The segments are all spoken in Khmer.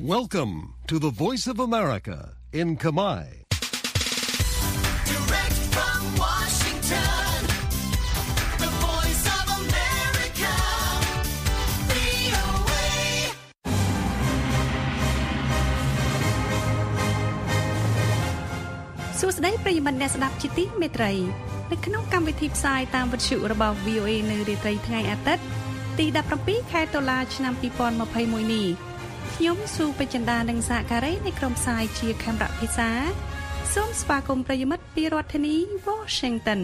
Welcome to the Voice of America in Khmer. Direct from Washington, the Voice of America, VOA. សួស្តីប្រិយមិត្តអ្នកស្ដាប់ជាទីមេត្រីនៅក្នុងកម្មវិធីផ្សាយតាមវិទ្យុរបស់ VOA នៅរាត្រីថ្ងៃអាទិត្យទី17ខែតុលាឆ្នាំ2021នេះខ្ញុំស៊ូពេជ្រចិន្តានិងសហការីនៃក្រុមផ្សាយជាខេមរៈភាសាសូមស្វាគមន៍ប្រិយមិត្តពីរដ្ឋធានី Washington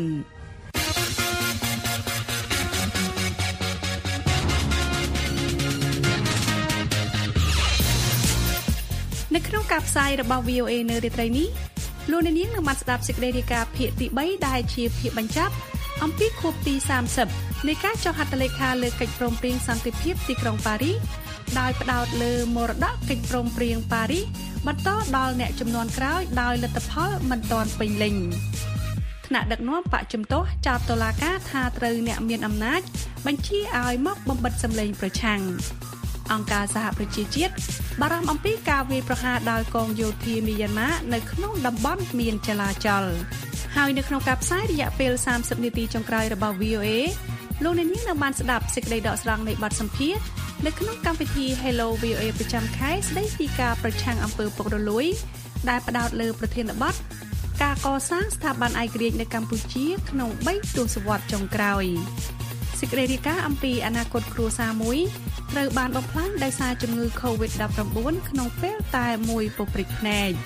នៅក្នុងការផ្សាយរបស់ VOA នៅរាត្រីនេះលោកអ្នកនាងនឹងបានស្ដាប់សេចក្តីរាយការណ៍ភាគទី3ដែលជាភាគបញ្ចប់អំពីខួបទី30នៃការចុះហត្ថលេខាលើកិច្ចព្រមព្រៀងសន្តិភាពទីក្រុងប៉ារីសដោយផ្ដោតលើមរតកកិច្ចព្រមព្រៀងប៉ារីសបន្តដល់អ្នកជំនាន់ក្រោយដោយលទ្ធផលមិនទាន់ពេញលេញថ្នាក់ដឹកនាំបកជំទាស់ចោទតុលាការថាត្រូវអ្នកមានអំណាចបញ្ជាឲ្យមកបំបិទសម្លេងប្រឆាំងអង្គការសហប្រជាជាតិបារម្ភអំពីការវាយប្រហារដោយកងយោធាមីយ៉ាន់ម៉ានៅក្នុងតំបន់មានចលាចលហើយនៅក្នុងការផ្សាយរយៈពេល30នាទីចុងក្រោយរបស់ VOA លោកអ្នកនាងនឹងបានស្ដាប់សេចក្តីដកស្រង់នៃបទសម្ភាសន៍នៅក្នុងកម្មវិធី Hello VOA ប្រចាំខែស្ដីពីការប្រឆាំងអំពើពុករលួយដែលផ្ដោតលើប្រធានបទការកសាងស្ថាប័នឯករាជ្យនៅកម្ពុជាក្នុង3ទសវត្សរ៍ចុងក្រោយសេចក្តីរាយការណ៍អំពីអនាគតគ្រួសារមួយត្រូវបានបំផ្លាញដោយសារជំងឺ COVID-19 ក្នុងពេលតែមួយពព្រិចភ្នែក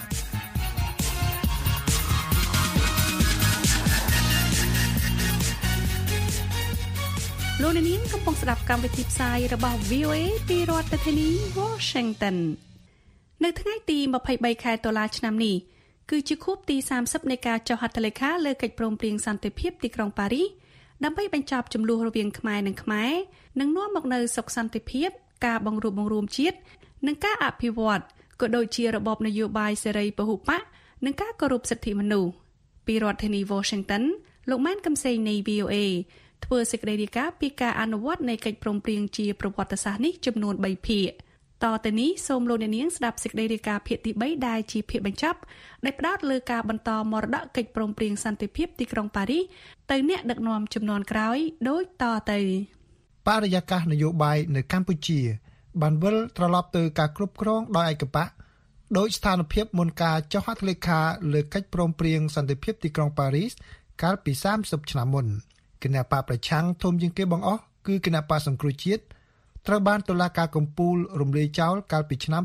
លោកនាងកំពុងស្ដាប់កម្មវិធីផ្សាយរបស់ VOA ពីរដ្ឋធានី Washington នៅថ្ងៃទី23ខែតុលាឆ្នាំនេះគឺជាខួបទី30នៃការចុះហត្ថលេខាលើកិច្ចព្រមព្រៀងសន្តិភាពទីក្រុងប៉ារីសដើម្បីបញ្ចប់ជម្លោះរវាងខ្មែរនិងខ្មែរនិងនាំមកនូវសុខសន្តិភាពការបង្រួបបង្រួមជាតិនិងការអភិវឌ្ឍក៏ដូចជារបបនយោបាយសេរីពហុបកនិងការគោរពសិទ្ធិមនុស្សពីរដ្ឋធានី Washington លោកម៉ែនកឹមសេងនៃ VOA ធ្វើសេចក្តីរាយការណ៍ពីការអនុវត្តនៃកិច្ចព្រមព្រៀងជាប្រវត្តិសាស្ត្រនេះចំនួន3ភាគតទៅនេះសូមលោកអ្នកនាងស្ដាប់សេចក្តីរាយការណ៍ភាគទី3ដែលជាភាគបញ្ចប់ដែលផ្ដោតលើការបន្តមរតកកិច្ចព្រមព្រៀងសន្តិភាពទីក្រុងប៉ារីសទៅអ្នកដឹកនាំជំនាន់ក្រោយដូចតទៅបរិយាកាសនយោបាយនៅកម្ពុជាបានវិលត្រឡប់ទៅការគ្រប់គ្រងដោយឯកបកដោយស្ថានភាពមុនការចុះហត្ថលេខាលើកិច្ចព្រមព្រៀងសន្តិភាពទីក្រុងប៉ារីសកាលពី30ឆ្នាំមុនគណៈបកប្រឆាំងធំជាងគេបង្អស់គឺគណៈបកសង្គ្រោះជាតិត្រូវបានតុលាការកំពូលរំលាយចោលកាលពីឆ្នាំ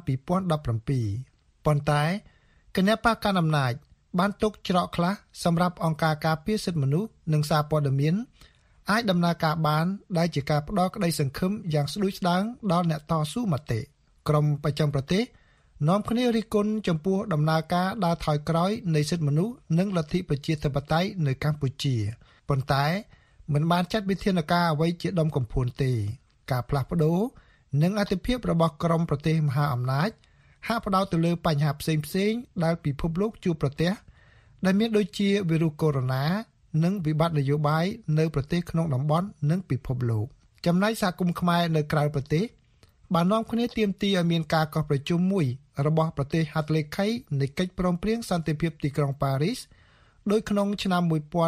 2017ប៉ុន្តែគណៈបកកណ្ដាលអំណាចបានទុកច្រកខ្លះសម្រាប់អង្គការការពារសិទ្ធិមនុស្សនិងសារព័ត៌មានអាចដំណើរការបានដែលជាការផ្ដល់ក្តីសង្ឃឹមយ៉ាងស្ដួយស្ដាងដល់អ្នកតស៊ូមតិក្រមប្រចាំប្រទេសនាំគ្នារិះគន់ចំពោះដំណើរការដើរថយក្រោយនៃសិទ្ធិមនុស្សនិងលទ្ធិប្រជាធិបតេយ្យនៅកម្ពុជាប៉ុន្តែមិនបានចាត់វិធានការអ្វីជាដុំកំភួនទេការផ្លាស់ប្ដូរនិងអធិភាពរបស់ក្រមប្រទេសមហាអំណាចហាក់ផ្ដោតទៅលើបញ្ហាផ្សេងៗដែលពិភពលោកជួបប្រទះដែលមានដូចជាវីរុសកូវីដ -19 និងវិបត្តិនយោបាយនៅប្រទេសក្នុងតំបន់និងពិភពលោកចំណែកសហគមន៍ខ្មែរនៅក្រៅប្រទេសបាននាំគ្នាទាមទារឲ្យមានការកោះប្រជុំមួយរបស់ប្រទេសហត្ថលេខីនៃកិច្ចព្រមព្រៀងសន្តិភាពទីក្រុងប៉ារីសដោយក្នុងឆ្នាំ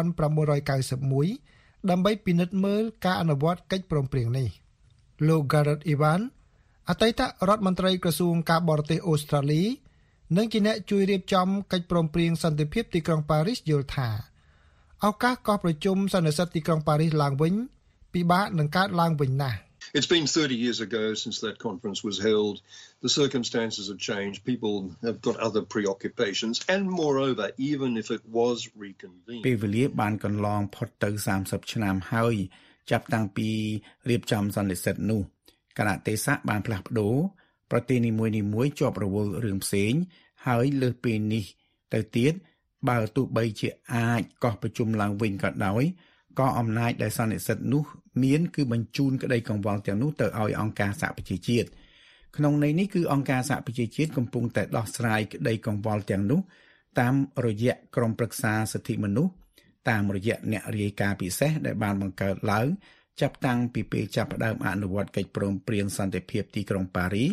1991ដើម្បីពិនិត្យមើលការអនុវត្តកិច្ចព្រមព្រៀងនេះលោក Gareth Evans អតីតរដ្ឋមន្ត្រីក្រសួងការបរទេសអូស្ត្រាលីនិងជាអ្នកជួយរៀបចំកិច្ចព្រមព្រៀងសន្តិភាពទីក្រុងប៉ារីសយល់ថាឱកាសកោះប្រជុំសន្និសីទទីក្រុងប៉ារីសឡើងវិញពិបាកនឹងកើតឡើងវិញណាស់ It's been 30 years ago since that conference was held. The circumstances have changed. People have got other preoccupations. And moreover, even if it was reconvened. ពេលវេលាបានកន្លងផុតទៅ30ឆ្នាំហើយចាប់តាំងពីរៀបចំសន្និសីទនោះគណៈទេសៈបានផ្លាស់ប្ដូរប្រទេសនីមួយៗជាប់រវល់រឿងផ្សេងហើយលើសពីនេះទៅទៀតបើទោះបីជាអាចកោះប្រជុំឡើងវិញក៏ដោយក៏អំណាចដែលសន្និសីទនោះមានគឺបញ្ជូនក្តីកង្វល់ទាំងនោះទៅឲ្យអង្គការសហប្រជាជាតិក្នុងន័យនេះគឺអង្គការសហប្រជាជាតិកំពុងតែដោះស្រាយក្តីកង្វល់ទាំងនោះតាមរយៈក្រុមប្រឹក្សាសិទ្ធិមនុស្សតាមរយៈអ្នករាយការណ៍ពិសេសដែលបានបង្កើតឡើងចាប់តាំងពីពេលចាប់ផ្ដើមអនុវត្តកិច្ចព្រមព្រៀងសន្តិភាពទីក្រុងប៉ារីស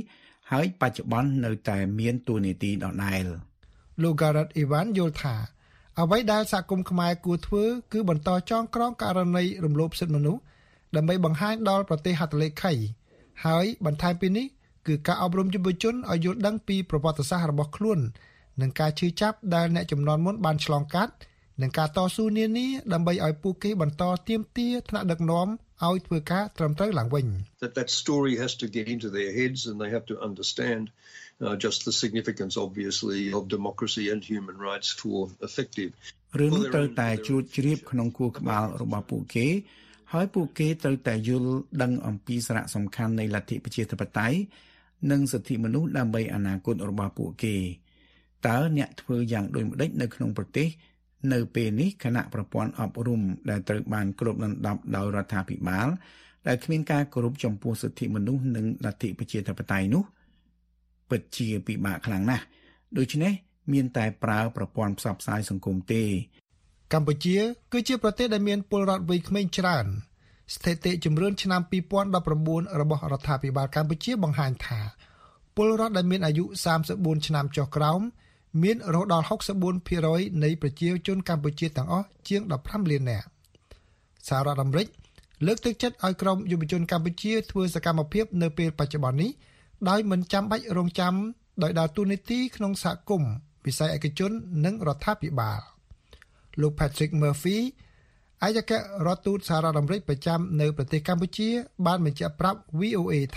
ហើយបច្ចុប្បន្ននៅតែមានតួនាទីដដែលលោក Gareth Evans យល់ថាអ្វីដែលសហគមន៍ខ្មែរគួរធ្វើគឺបន្តចងក្រងករណីរំលោភសិទ្ធិមនុស្សដើម្បីបង្ហាញដល់ប្រទេសហត្ថលេខីហើយបន្ថែមពីនេះគឺការអប់រំយុវជនឲ្យយល់ដឹងពីប្រវត្តិសាស្ត្ររបស់ខ្លួននិងការឈឺចាប់ដែលអ្នកជំនាន់មុនបានឆ្លងកាត់និងការតស៊ូនានាដើម្បីឲ្យពួកគេបន្តទាមទារថ្នាក់ដឹកនាំឲ្យធ្វើការត្រឹមត្រូវឡើងវិញ That story has to get into their heads and they have to understand just the significance obviously of democracy and human rights for effective រឿងនេះត្រូវតែជួបជ្រាបក្នុងខួរក្បាលរបស់ពួកគេហើយពួកគេត្រូវតែយល់ដឹងអំពីសារៈសំខាន់នៃលទ្ធិប្រជាធិបតេយ្យនិងសិទ្ធិមនុស្សដើម្បីអនាគតរបស់ពួកគេតើអ្នកធ្វើយ៉ាងដូចម្តេចនៅក្នុងប្រទេសនៅពេលនេះគណៈប្រព័ន្ធអប់រំដែលត្រូវបានគ្របដណ្ដប់ដោយរដ្ឋាភិបាលដែលគ្មានការគោរពចំពោះសិទ្ធិមនុស្សនិងលទ្ធិប្រជាធិបតេយ្យនោះពិតជាពិបាកខ្លាំងណាស់ដូច្នេះមានតែប្រើប្រព័ន្ធផ្សព្វផ្សាយសង្គមទេកម្ពុជាគឺជាប្រទេសដែលមានពលរដ្ឋវ័យក្មេងច្រើនស្ថិតិជំរឿនឆ្នាំ2019របស់រដ្ឋាភិបាលកម្ពុជាបង្ហាញថាពលរដ្ឋដែលមានអាយុ34ឆ្នាំចុះក្រោមមានរហូតដល់ 64% នៃប្រជាជនកម្ពុជាទាំងអស់ជាង15លាននាក់សហរដ្ឋអាមេរិកលើកទឹកចិត្តឲ្យក្រុមយុវជនកម្ពុជាធ្វើសកម្មភាពនៅពេលបច្ចុប្បន្ននេះដោយមិនចាំបាច់រងចាំដោយដើរតួនាទីក្នុងសហគមន៍វិស័យឯកជននិងរដ្ឋាភិបាលលោក Patrick Murphy ឯកអគ្គរដ្ឋទូតសហរដ្ឋអាមេរិកប្រចាំនៅប្រទេសកម្ពុជាបានបញ្ជាក់ប្រាប់ VOA ថា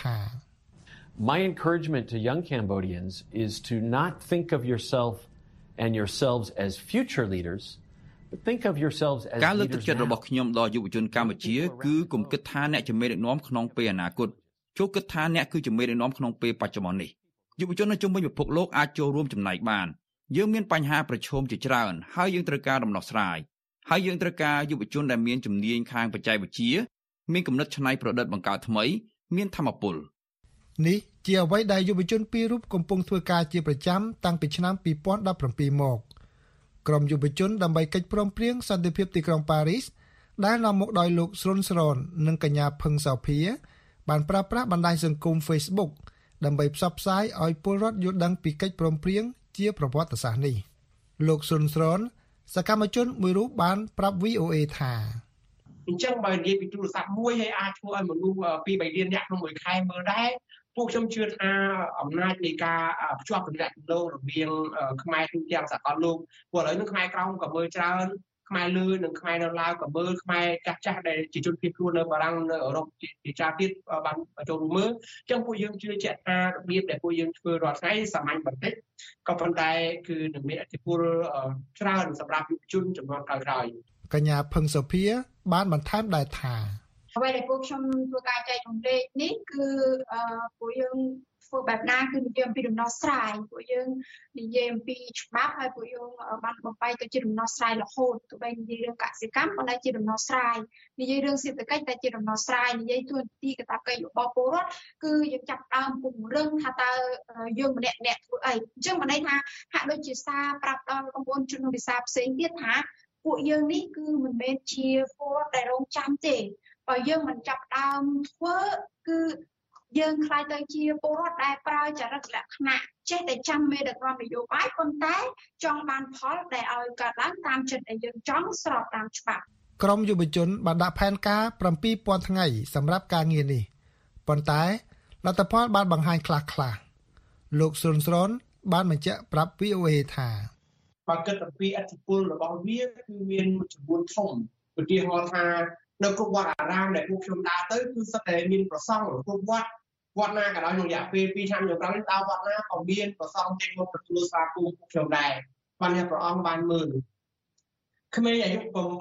My encouragement to young Cambodians is to not think of yourself and yourselves as future leaders, but think of yourselves as ការលើកទឹកចិត្តរបស់ខ្ញុំដល់យុវជនកម្ពុជាគឺកុំគិតថាអ្នកជាមេដឹកនាំក្នុងពេលអនាគតចូលគិតថាអ្នកគឺជាមេដឹកនាំក្នុងពេលបច្ចុប្បន្ននេះយុវជននៅជុំវិញពិភពលោកអាចចូលរួមចំណែកបានយើងមានបញ្ហាប្រឈមជាច្រើនហើយយើងត្រូវការដំណោះស្រាយហើយយើងត្រូវការយុវជនដែលមានជំនាញខាងបច្ចេកវិទ្យាមានគំនិតច្នៃប្រឌិតបង្កើតថ្មីមានថាមពលនេះជាអ្វីដែលយុវជនពីររូបកំពុងធ្វើការជាប្រចាំតាំងពីឆ្នាំ2017មកក្រុមយុវជនដើម្បីកិច្ចព្រមព្រៀងសន្តិភាពទីក្រុងប៉ារីសដែលនាំមកដោយលោកស្រុនស្រននិងកញ្ញាផឹងសោភាបានប្រើប្រាស់បណ្ដាញសង្គម Facebook ដើម្បីផ្សព្វផ្សាយឲ្យពលរដ្ឋយល់ដឹងពីកិច្ចព្រមព្រៀងជាប្រវត្តិសាស្ត្រនេះលោកស្រុនស្រនសកម្មជនមួយរូបបានប្រាប់ VOA ថាអញ្ចឹងបើនិយាយពីទូរស័ព្ទមួយហើយអាចធ្វើឲ្យមនុស្ស2-3លានអ្នកក្នុងមួយខែមើលដែរពួកខ្ញុំជឿថាអំណាចនៃការភ្ជាប់ទំនាក់ទំនងរវាងខ្មែរទូទាំងសកលលោកព្រោះឥឡូវនេះខ្មែរក្រមក៏មើលច្រើនខ្មែរលើនិងខ្មែរនៅឡាវក៏មើលខ្មែរចាស់ដែលជាជនភៀសខ្លួននៅបារាំងនៅអឺរ៉ុបជាច្រើនទៀតបានចូលរួមមើលអញ្ចឹងពួកយើងជឿជាក់ថារបៀបដែលពួកយើងធ្វើរាល់ថ្ងៃសាមញ្ញបន្តិចក៏ប៉ុន្តែគឺនឹងមានឥទ្ធិពលច្រើនសម្រាប់យុវជនចំនួនក្រោយៗកញ្ញាផឹងសុភាបានបន្ថែមដែរថាអ្វីដែលពួកខ្ញុំធ្វើការចែករំលែកនេះគឺពួកយើងធ្វើបែបណាគឺនិយាយអំពីដំណោះស្រាយពួកយើងនិយាយអំពីច្បាប់ហើយពួកយើងបានបំបែកទៅជាដំណោះស្រាយរហូតទោះបីនិយាយរឿងកសិកម្មក៏តែជាដំណោះស្រាយនិយាយរឿងសេដ្ឋកិច្ចតែជាដំណោះស្រាយនិយាយទួនាទីកាតព្វកិច្ចរបស់ពលរដ្ឋគឺយើងចាប់ដើមពង្រឹងថាតើយើងម្នាក់ធ្វើអីអញ្ចឹងមិនន័យថាហាក់ដូចជាសារប្រាប់ដល់បងប្អូនជនវិសាផ្សេងទៀតថាពួកយើងនេះគឺមិនមែនជាពលរដ្ឋដែលរងចាំទេបើយើងមិនចាប់ដើមធ្វើគឺយើងខ្លាចទៅជាពលរដ្ឋដែលប្រើចរិតលក្ខណៈចេះតែចាំមេដឹកនាំនយោបាយប៉ុន្តែចង់បានផលដែលឲ្យកើតឡើងតាមចិត្តដែលយើងចង់ស្របតាមច្បាប់ក្រមយុវជនបានដាក់ផែនការ 7,000 ថ្ងៃសម្រាប់ការងារនេះប៉ុន្តែលទ្ធផលបានបង្ហាញខ្លះលោកសុនស្រនបានបញ្ជាក់ប្រាប់ VOA ថាបើគិតអំពីឥទ្ធិពលរបស់វាគឺមានចំនួនធំឧទាហរណ៍ថានៅគ្រប់វត្តអារាមដែលពួកខ្ញុំដើរទៅគឺសុទ្ធតែមានប្រសង់គ្រប់វត្តណាក៏ដោយក្នុងរយៈពេល2ឆ្នាំចុងក្រោយនេះដើរវត្តណាក៏មានប្រសង់ចេញមកទទួលស្វាគមន៍ពួកខ្ញុំដែរបានអ្នកព្រះអង្គបានមើលក្មេងអាយុ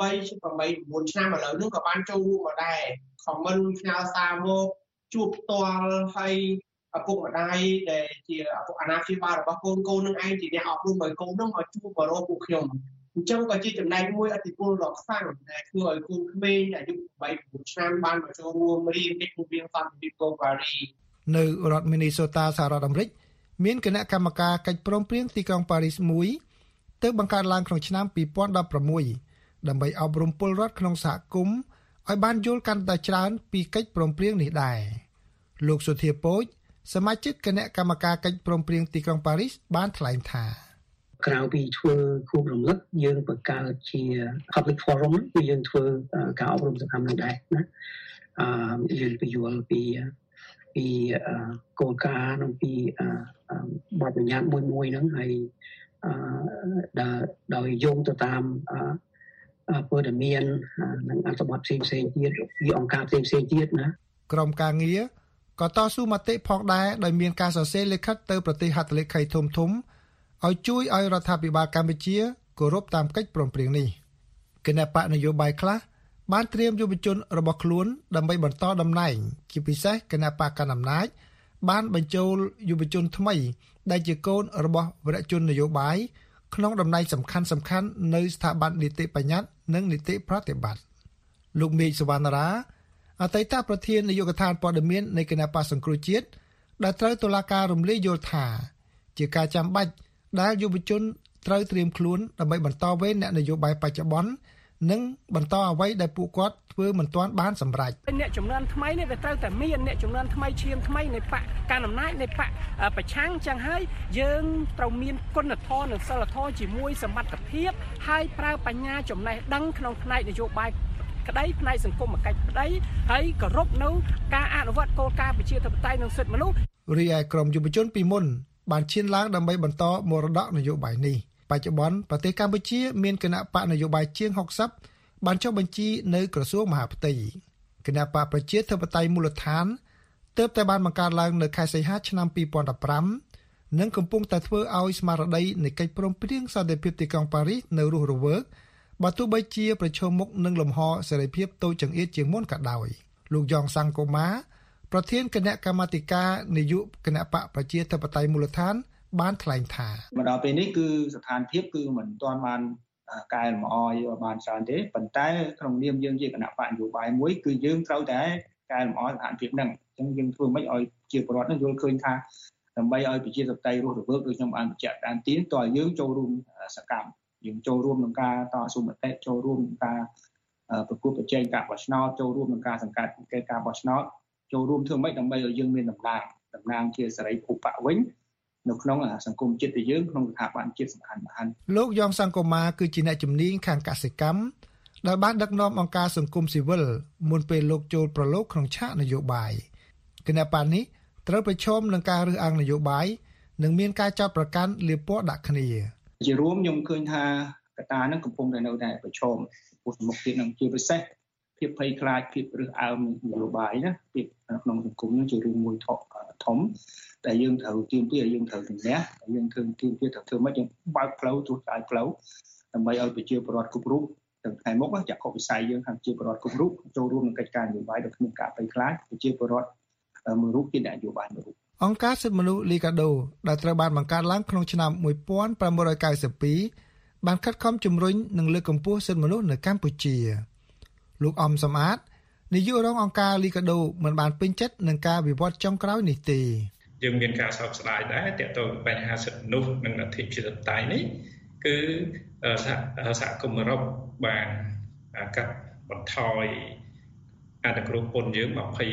8-9 ឆ្នាំឥឡូវនេះក៏បានចូលរួមមកដែរខមមិនផ្ញើសារមកជួបផ្ទាល់ហើយឪពុកម្ដាយដែលជាឪពុកអាណាព្យាបាលរបស់កូននឹងឯងជាអ្នកអប់រំឲ្យកូននឹងឲ្យជួបបរិបពួកខ្ញុំអញ្ចឹងក៏ជាចំណែកមួយឥទ្ធិពលដ៏ខ្លាំងដែលធ្វើឲ្យកូនក្មេងអាយុ8-9ឆ្នាំបានមកចូលរួមរៀនកិច្ចព្រមព្រៀងសន្តិភាពកូប៉ារីនៅរដ្ឋ Minnesota សហរដ្ឋអាមេរិកមានគណៈកម្មការកិច្ចព្រមព្រៀងទីក្រុងប៉ារីសមួយទើបបង្កើតឡើងក្នុងឆ្នាំ2016ដើម្បីអប់រំពលរដ្ឋក្នុងសហគមន៍ឲ្យបានយល់កាន់តែច្រើនពីកិច្ចព្រមព្រៀងនេះដែរលោកសុធាពូចសមាជិកគណៈកម្មការកិច្ចព្រមព្រៀងទីក្រុងប៉ារីសបានថ្លែងថាក្រៅពីធ្វើខួបរំលឹកយើងបង្កើតជា public forum គឺយើងធ្វើការអប់រំសកម្មនឹងដែរណាយើងពន្យល់ពីគោលការណ៍និងពីបទបញ្ញត្តិមួយហ្នឹងហើយដោយយោងទៅតាមព័ត៌មាននិងអត្ថបទផ្សេងៗទៀតពីអង្គការផ្សេងៗទៀតណាក្រុមការងារក៏តស៊ូមតិផងដែរដោយមានការសរសេរលិខិតទៅប្រទេសហត្ថលេខីធំៗឲ្យជួយឲ្យរដ្ឋាភិបាលកម្ពុជាគោរពតាមកិច្ចព្រមព្រៀងនេះគណៈបកនយោបាយខ្លះបានត្រៀមយុវជនរបស់ខ្លួនដើម្បីបន្តតំណែងជាពិសេសគណៈបកកណ្ដាលអំណាចបានបញ្ចូលយុវជនថ្មីដែលជាកូនរបស់វរជននយោបាយក្នុងតំណែងសំខាន់ៗនៅស្ថាប័ននីតិបញ្ញត្តិនិងនីតិប្រតិបត្តិលោកមេឃសវណ្ណរាអតីតប្រធាននាយកដ្ឋានព័ត៌មាននៃគណៈបក្សសង្គ្រោះជាតិដែលត្រូវតុលាការរំលាយយល់ថាជាការចាំបាច់ដែលយុវជនត្រូវត្រៀមខ្លួនដើម្បីបន្តវេនអ្នកនយោបាយបច្ចុប្បន្ននិងបន្តអ្វីដែលពួកគាត់ធ្វើមិនទាន់បានសម្រេចអ្នកចំនួនថ្មីនេះវាត្រូវតែមានអ្នកចំនួនថ្មីឈាមថ្មីនៃបកកណ្ដាលអំណាចនៃបកប្រឆាំងចឹងហើយយើងត្រូវមានគុណធម៌និងសិលធម៌ជាមួយសមត្ថភាពហើយប្រើបញ្ញាចំណេះដឹងក្នុងផ្នែកនយោបាយក្តីផ្នែកសង្គមគិច្ចក្តីហើយគោរពនៅការអនុវត្តគោលការណ៍ប្រជាធិបតេយ្យនិងសិទ្ធិមនុស្សរីឯក្រុមយុវជនពីមុនបានឈានឡើងដើម្បីបន្តមរតកនយោបាយនេះបច្ចុប្បន្នប្រទេសកម្ពុជាមានគណៈបកនយោបាយជាង60បានចុះបញ្ជីនៅក្រសួងមហាផ្ទៃគណៈបកប្រជាធិបតេយ្យមូលដ្ឋានទើបតែបានបង្កើតឡើងនៅខែសីហាឆ្នាំ2015និងកំពុងតែធ្វើឲ្យស្មារតីនៃកិច្ចព្រមព្រៀងសន្តិភាពទីក្រុងប៉ារីសនៅរស់រវើកបើទោះបីជាប្រឈមមុខនឹងលំហសេរីភាពតូចចង្អៀតជាងមុនក៏ដោយលោកយ៉ងសង្គមាប្រធានគណៈកម្មាធិការនយោបាយគណៈបកប្រជាធិបតេយ្យមូលដ្ឋានបានថ្លែងថាមកដល់ពេលនេះគឺស្ថានភាពគឺមិនទាន់បានកែលម្អឲ្យបានច្រើនទេប៉ុន្តែក្នុងនាមយើងជាគណៈបកនយោបាយមួយគឺយើងត្រូវតែកែលម្អស្ថានភាពហ្នឹងអញ្ចឹងយើងធ្វើម៉េចឲ្យជាពលរដ្ឋនឹងយល់ឃើញថាដើម្បីឲ្យប្រជាធិបតេយ្យរស់រវើកដូចខ្ញុំបានបញ្ជាក់ដើមទីតើយើងចូលរួមសកម្មយើងចូលរួមក្នុងការតស៊ូមតិចូលរួមក្នុងការប្រគល់ប្រជែងការបោះឆ្នោតចូលរួមក្នុងការសង្កត់កិច្ចការបោះឆ្នោតចូលរួមធ្វើម៉េចដើម្បីឲ្យយើងមានតំណាងជាសេរីភូបៈវិញនៅក្នុងសង្គមជាតិយើងក្នុងស្ថាប័នជាតិសំខាន់ៗលោកយ៉ងសង្គមាគឺជាអ្នកជំនាញខាងកសិកម្មដែលបានដឹកនាំអង្គការសង្គមស៊ីវិលមុនពេលលោកចូលប្រឡូកក្នុងឆាកនយោបាយគណៈបកនេះត្រូវប្រឈមនឹងការរើសអើងនយោបាយនិងមានការចោទប្រកាន់លាបពណ៌ដាក់គ្នាជារួមខ្ញុំឃើញថាកត្តាហ្នឹងកំពុងតែនៅតែប្រឈមពុទ្ធមុខទៀតនឹងជាពិសេសភាពភ័យខ្លាចភាពរើសអើងនយោបាយណាភាពក្នុងសង្គមនេះជារឿងមួយធំតែយើងត្រូវទៀមទាយើងត្រូវជំនះយើងធ្វើទៀមទាត្រូវធ្វើម៉េចយើងបើកផ្លូវទោះឲ្យផ្លូវដើម្បីឲ្យប្រជាពលរដ្ឋគ្រប់រូបទាំងថ្ងៃមុខចក្ខុវិស័យយើងខាងប្រជាពលរដ្ឋគ្រប់រូបចូលរួមក្នុងកិច្ចការនយោបាយដោយគ្មានការភ័យខ្លាចប្រជាពលរដ្ឋមួយរូបជាអ្នកនយោបាយមួយរូបអង្គការសិទ្ធិមនុស្សលីកាដូដែលត្រូវបានបង្កើតឡើងក្នុងឆ្នាំ1992បានខិតខំជំរុញនិងលើកកម្ពស់សិទ្ធិមនុស្សនៅកម្ពុជាលោកអំសំអាតនាយករងអង្គការលីកាដូមិនបានពេញចិត្តនឹងការវិវត្តចុងក្រោយនេះទេយើងមានការសោកស្ដាយដែរទាក់ទងនឹងបញ្ហាសិទ្ធិមនុស្សនិងលទ្ធិប្រជាធិបតេយ្យនេះគឺសហគមន៍អឺរ៉ុបបានកាត់បន្ថយអនុគ្រោះពន្ធយើង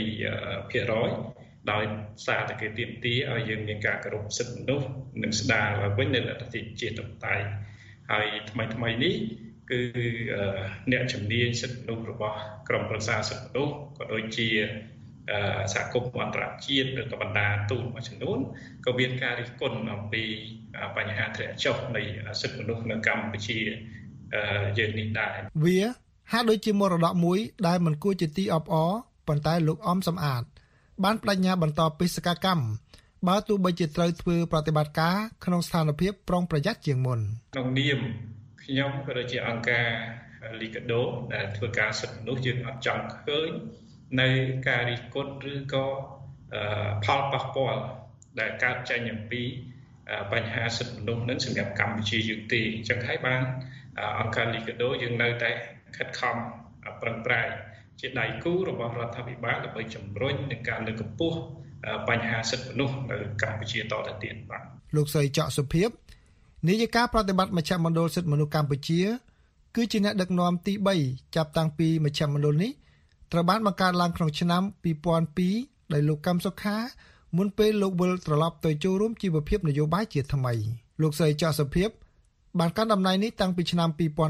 20% ដោយសារតែគេទាមទារឲ្យយើងមានការគោរពសិទ្ធិមនុស្សនិងស្ដារឡើងវិញនៅលទ្ធិប្រជាធិបតេយ្យហើយថ្មីនេះគឺអ្នកជំនាញសិទ្ធិមនុស្សរបស់ក្រមប្រឹក្សាសិទ្ធិមនុស្សក៏ដូចជាសហគមន៍អន្តរជាតិឬក៏បណ្ដាទូតមួយចំនួនក៏មានការរិះគន់អំពីបញ្ហាធ្លាក់ចុះនៃសិទ្ធិមនុស្សនៅកម្ពុជាយើងនេះដែរវាហាក់ដូចជាមរតកមួយដែលមិនគួរជាទីអបអរប៉ុន្តែលោកអំសំអាតបានបដិញ្ញាបន្តបេសកកម្មបើទោះបីជាត្រូវធ្វើប្រតិបត្តិការក្នុងស្ថានភាពប្រុងប្រយ័ត្នជាងមុនក្នុងនាមខ្ញុំក៏ដូចជាអង្គការលីកាដូដែលធ្វើការសិទ្ធិមនុស្សយើងអត់ចង់ឃើញនៅការរិះគន់ឬក៏ផលប៉ះពាល់ដែលកើតចេញអំពីបញ្ហាសិទ្ធិមនុស្សនឹងសម្រាប់កម្ពុជាយើងទេអញ្ចឹងហើយបានអង្គការលីកាដូយើងនៅតែខិតខំប្រឹងប្រែងជាដៃគូរបស់រដ្ឋាភិបាលដើម្បីជំរុញនឹងការលើកកម្ពស់បញ្ហាសិទ្ធិមនុស្សនៅកម្ពុជាតទៅទៀតបាទលោកស្រីច័កសុភាពនាយិកាប្រតិបត្តិមជ្ឈមណ្ឌលសិទ្ធិមនុស្សកម្ពុជាគឺជាអ្នកដឹកនាំទី3ចាប់តាំងពីមជ្ឈមណ្ឌលនេះត្រូវបានបង្កើតឡើងក្នុងឆ្នាំ2002ដោយលោកកឹមសុខាមុនពេលលោកវិលត្រឡប់ទៅចូលរួមជីវភាពនយោបាយជាថ្មីលោកស្រីចោសុភាពបានកាន់តំណែងនេះតាំងពីឆ្នាំ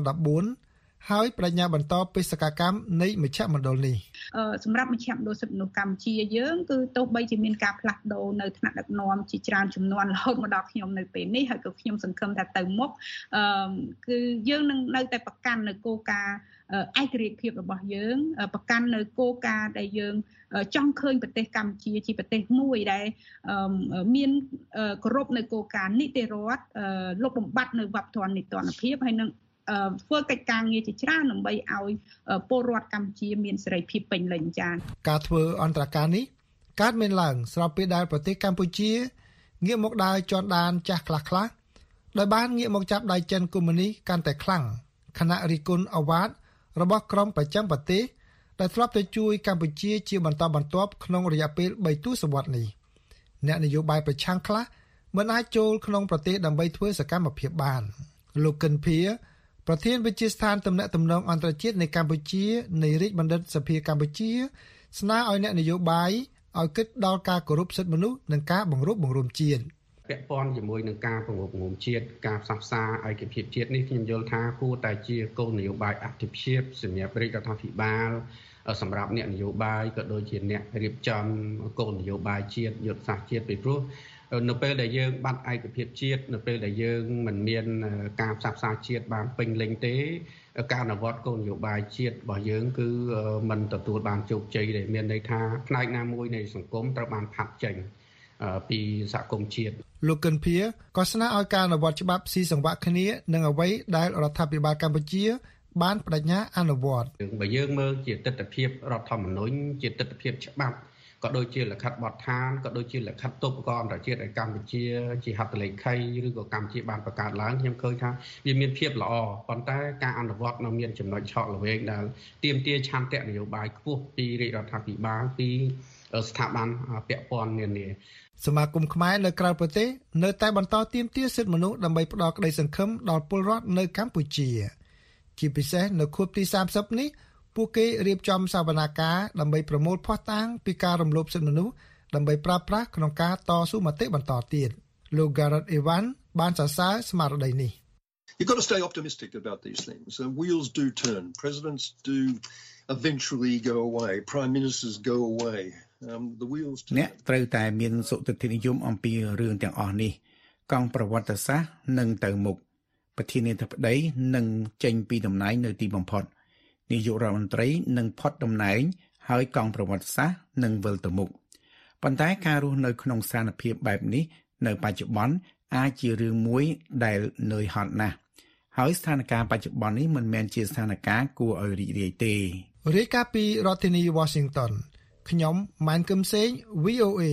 2014ហើយបញ្ញាបន្តបេសកកម្មនៃមជ្ឈមណ្ឌលនេះសម្រាប់មជ្ឈមណ្ឌលសិទ្ធិមនុស្សកម្ពុជាយើងគឺទោះបីជាមានការផ្លាស់ប្ដូរនៅថ្នាក់ដឹកនាំជាច្រើនចំនួនរហូតមកដល់ខ្ញុំនៅពេលនេះហើយក៏ខ្ញុំសង្ឃឹមថាទៅមុខគឺយើងនឹងនៅតែប្រកាន់នៅគោលការណ៍ឯករាជ្យភាពរបស់យើងប្រកាន់នៅគោលការណ៍ដែលយើងចង់ឃើញប្រទេសកម្ពុជាជាប្រទេសមួយដែលមានគោរពនៅគោលការណ៍នីតិរដ្ឋលុបបំបាត់នៅវប្បធម៌នីតិរដ្ឋភាពហើយនឹងធ្វើកិច្ចការងារជាច្រើនដើម្បីឲ្យពលរដ្ឋកម្ពុជាមានសេរីភាពពេញលេញចា៎ការធ្វើអន្តរការនេះកើតមានឡើងស្របពេលដែលប្រទេសកម្ពុជាងាកមកដើរជន់ដានចាស់ខ្លះៗដោយបានងាកមកចាប់ដៃចិនកុម្មុយនីសកាន់តែខ្លាំងគណៈរិះគន់អវ៉ាតរបស់ក្រុមប្រចាំប្រទេសដែលធ្លាប់ទៅជួយកម្ពុជាជាបន្តបន្ទាប់ក្នុងរយៈពេល3ទសវត្សរ៍នេះអ្នកនយោបាយប្រឆាំងខ្លះមិនអាចចូលក្នុងប្រទេសដើម្បីធ្វើសកម្មភាពបានលោកកិនភៀប្រធានវិទ្យាស្ថានទំនាក់ទំនងអន្តរជាតិនៃកម្ពុជានៃរាជបណ្ឌិតសភាកម្ពុជាស្នើឲ្យអ្នកនយោបាយឲ្យគិតដល់ការគោរពសិទ្ធិមនុស្សនិងការបង្រួបបង្រួមជាតិពាក់ព័ន្ធជាមួយនឹងការបង្រួបបង្រួមជាតិការផ្សះផ្សាឯកភាពជាតិនេះខ្ញុំយល់ថាគួរតែជាគោលនយោបាយអតិភិបសម្រាប់រាជរដ្ឋាភិបាលសម្រាប់អ្នកនយោបាយក៏ដូចជាអ្នករៀបចំគោលនយោបាយជាតិយុទ្ធសាស្ត្រជាតិពីព្រោះនៅពេលដែលយើងបាត់ឯកភាពជាតិនៅពេលដែលយើងមិនមានការផ្សះផ្សាជាតិបានពេញលេញទេការអនុវត្តគោលនយោបាយជាតិរបស់យើងគឺមិនទទួលបានជោគជ័យដែលមានន័យថាផ្នែកណាមួយនៃសង្គមត្រូវបានផាត់ចេញពីសហគមន៍ជាតិលោកកិនភៀក៏ស្នើឲ្យការអនុវត្តច្បាប់ស៊ីសង្វាក់គ្នានឹងអ្វីដែលរដ្ឋាភិបាលកម្ពុជាបានបដិញ្ញាអនុវត្តបើយើងមើលជាទិដ្ឋភាពរដ្ឋធម្មនុញ្ញជាទិដ្ឋភាពច្បាប់ក៏ដូចជាលិខិតបទដ្ឋានក៏ដូចជាលិខិតទប់អន្តរជាតិឲ្យកម្ពុជាជាហត្ថលេខីឬក៏កម្ពុជាបានបង្កើតឡើងខ្ញុំឃើញថាវាមានភាពល្អប៉ុន្តែការអនុវត្តនៅមានចំណុចឆក់ល្វែងដែលទាមទារឆន្ទៈនយោបាយខ្ពស់ពីរាជរដ្ឋាភិបាលពីស្ថាប័នពាក់ព័ន្ធនានាសមាគមខ្មែរនៅក្រៅប្រទេសនៅតែបន្តទាមទារសិទ្ធិមនុស្សដើម្បីផ្ដល់ក្តីសង្ឃឹមដល់ពលរដ្ឋនៅកម្ពុជាជាពិសេសនៅខួបទី30នេះពួកគេរៀបចំសវនាការដើម្បីប្រមូលភស្តុតាងពីការរំលោភសិទ្ធិមនុស្សដើម្បីប្រើប្រាស់ក្នុងការតស៊ូមតិបន្តទៀតលោក Gareth Evans បានសរសើរស្មារតីនេះ You've got to stay optimistic about these things. Wheels do turn. Presidents do eventually go away. Prime ministers go away. The wheels turn. អ្នកត្រូវតែមានសុទិដ្ឋិនិយមអំពីរឿងទាំងអស់នេះកង់ប្រវត្តិសាស្ត្រនឹងទៅមុខប្រធានាធិបតីនឹងចេញពីតំណែងនៅទីបំផុតនាយករដ្ឋមន្ត្រីនឹងផុតតំណែងហើយកង់ប្រវត្តិសាស្ត្រនឹងវិលទៅមុខប៉ុន្តែការរស់នៅក្នុងស្ថានភាពបែបនេះនៅបច្ចុប្បន្នអាចជារឿងមួយដែលនឿយហត់ណាស់ហើយស្ថានភាពបច្ចុប្បន្ននេះមិនមែនជាស្ថានភាពគួរឲ្យរីករាយទេរាយការណ៍ពីរដ្ឋធានី Washington ខ្ញុំម៉ែនកឹមសេង VOA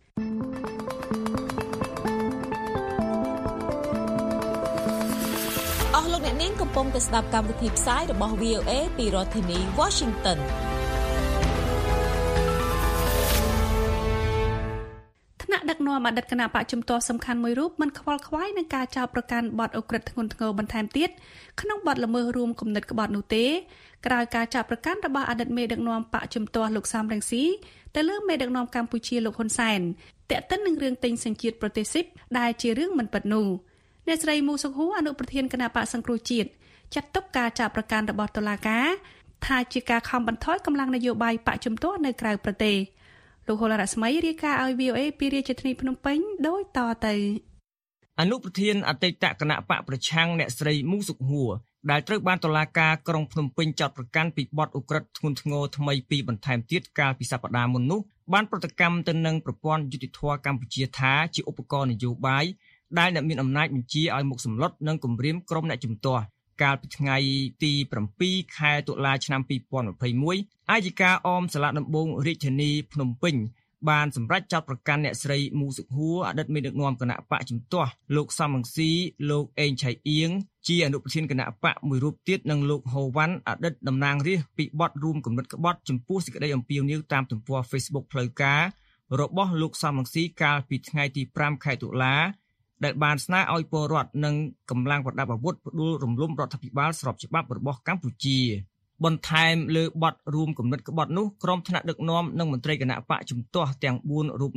អស់លោកអ្នកនាងកំពុងតែស្ដាប់កម្មវិធីផ្សាយរបស់ VOA ពីរដ្ឋធានី Washington ថ្នាក់ដឹកនាំអតីតគណៈបកជំទាស់សំខាន់មួយរូបមិនខ្វល់ខ្វាយនឹងការចោទប្រកាន់បទឧក្រិដ្ឋធ្ងន់ធ្ងរបន្ថែមទៀតក្នុងបទល្មើសរួមគំនិតក្បត់នោះទេក្រោយការចោទប្រកាន់របស់អតីតមេដឹកនាំបកជំទាស់លោកសំរងស៊ីទៅលើមេដឹកនាំកម្ពុជាលោកហ៊ុនសែនទាក់ទិននឹងរឿងទិញសញ្ជាតិប្រទេសស៊ីបដែលជារឿងមិនពិតនោះអ្នកស្រីមូសុខហួរអនុប្រធានគណៈបកសង្គ្រោះជាតិចាត់ទុកការចោទប្រកាន់របស់តុលាការថាជាការខំបន្ថយកម្លាំងនយោបាយបកជំទាស់នៅក្រៅប្រទេសលោកហុលរស្មីរាយការណ៍ឲ្យ VOA ពីរាជធានីភ្នំពេញដូចតទៅអនុប្រធានអតីតគណៈបកប្រឆាំងអ្នកស្រីមូសុខហួរដែលត្រូវបានតុលាការក្រុងភ្នំពេញចោទប្រកាន់ពីបទឧក្រិដ្ឋធ្ងន់ធ្ងរថ្មីពីរបន្ថែមទៀតកាលពីសប្តាហ៍មុននោះបានប្រតិកម្មទៅនឹងប្រព័ន្ធយុតិធធម៌កម្ពុជាថាជាឧបករណ៍នយោបាយដែលអ្នកមានអំណាចបញ្ជាឲ្យមុខសម្លុតនិងគម្រាមក្រុមអ្នកជំទាស់កាលពីថ្ងៃទី7ខែតុលាឆ្នាំ2021អាយកាអមសាលាដំបងរាជធានីភ្នំពេញបានសម្រេចចោទប្រកាន់អ្នកស្រីមូសុខហួរអតីតមេដឹកនាំគណៈបកជំទាស់លោកសំរងស៊ីលោកអេងឆៃអៀងជាអនុប្រធានគណៈបកមួយរូបទៀតនិងលោកហូវ៉ាន់អតីតតំណាងរាស្ត្រពីបទរួមគំនិតក្បត់ចំពោះសេចក្តីអំពាវនាវតាមទំព័រ Facebook ផ្លូវការរបស់លោកសំរងស៊ីកាលពីថ្ងៃទី5ខែតុលាដែលបានស្នើឲ្យពលរដ្ឋនិងកម្លាំងប្រដាប់អាវុធផ្ដួលរំលំរដ្ឋាភិបាលស្របច្បាប់របស់កម្ពុជាបន្ថែមលើបទរួមគំនិតក្បត់នោះក្រុមថ្នាក់ដឹកនាំនិងមន្ត្រីគណៈបកជំទាស់ទាំង4រូបនោះ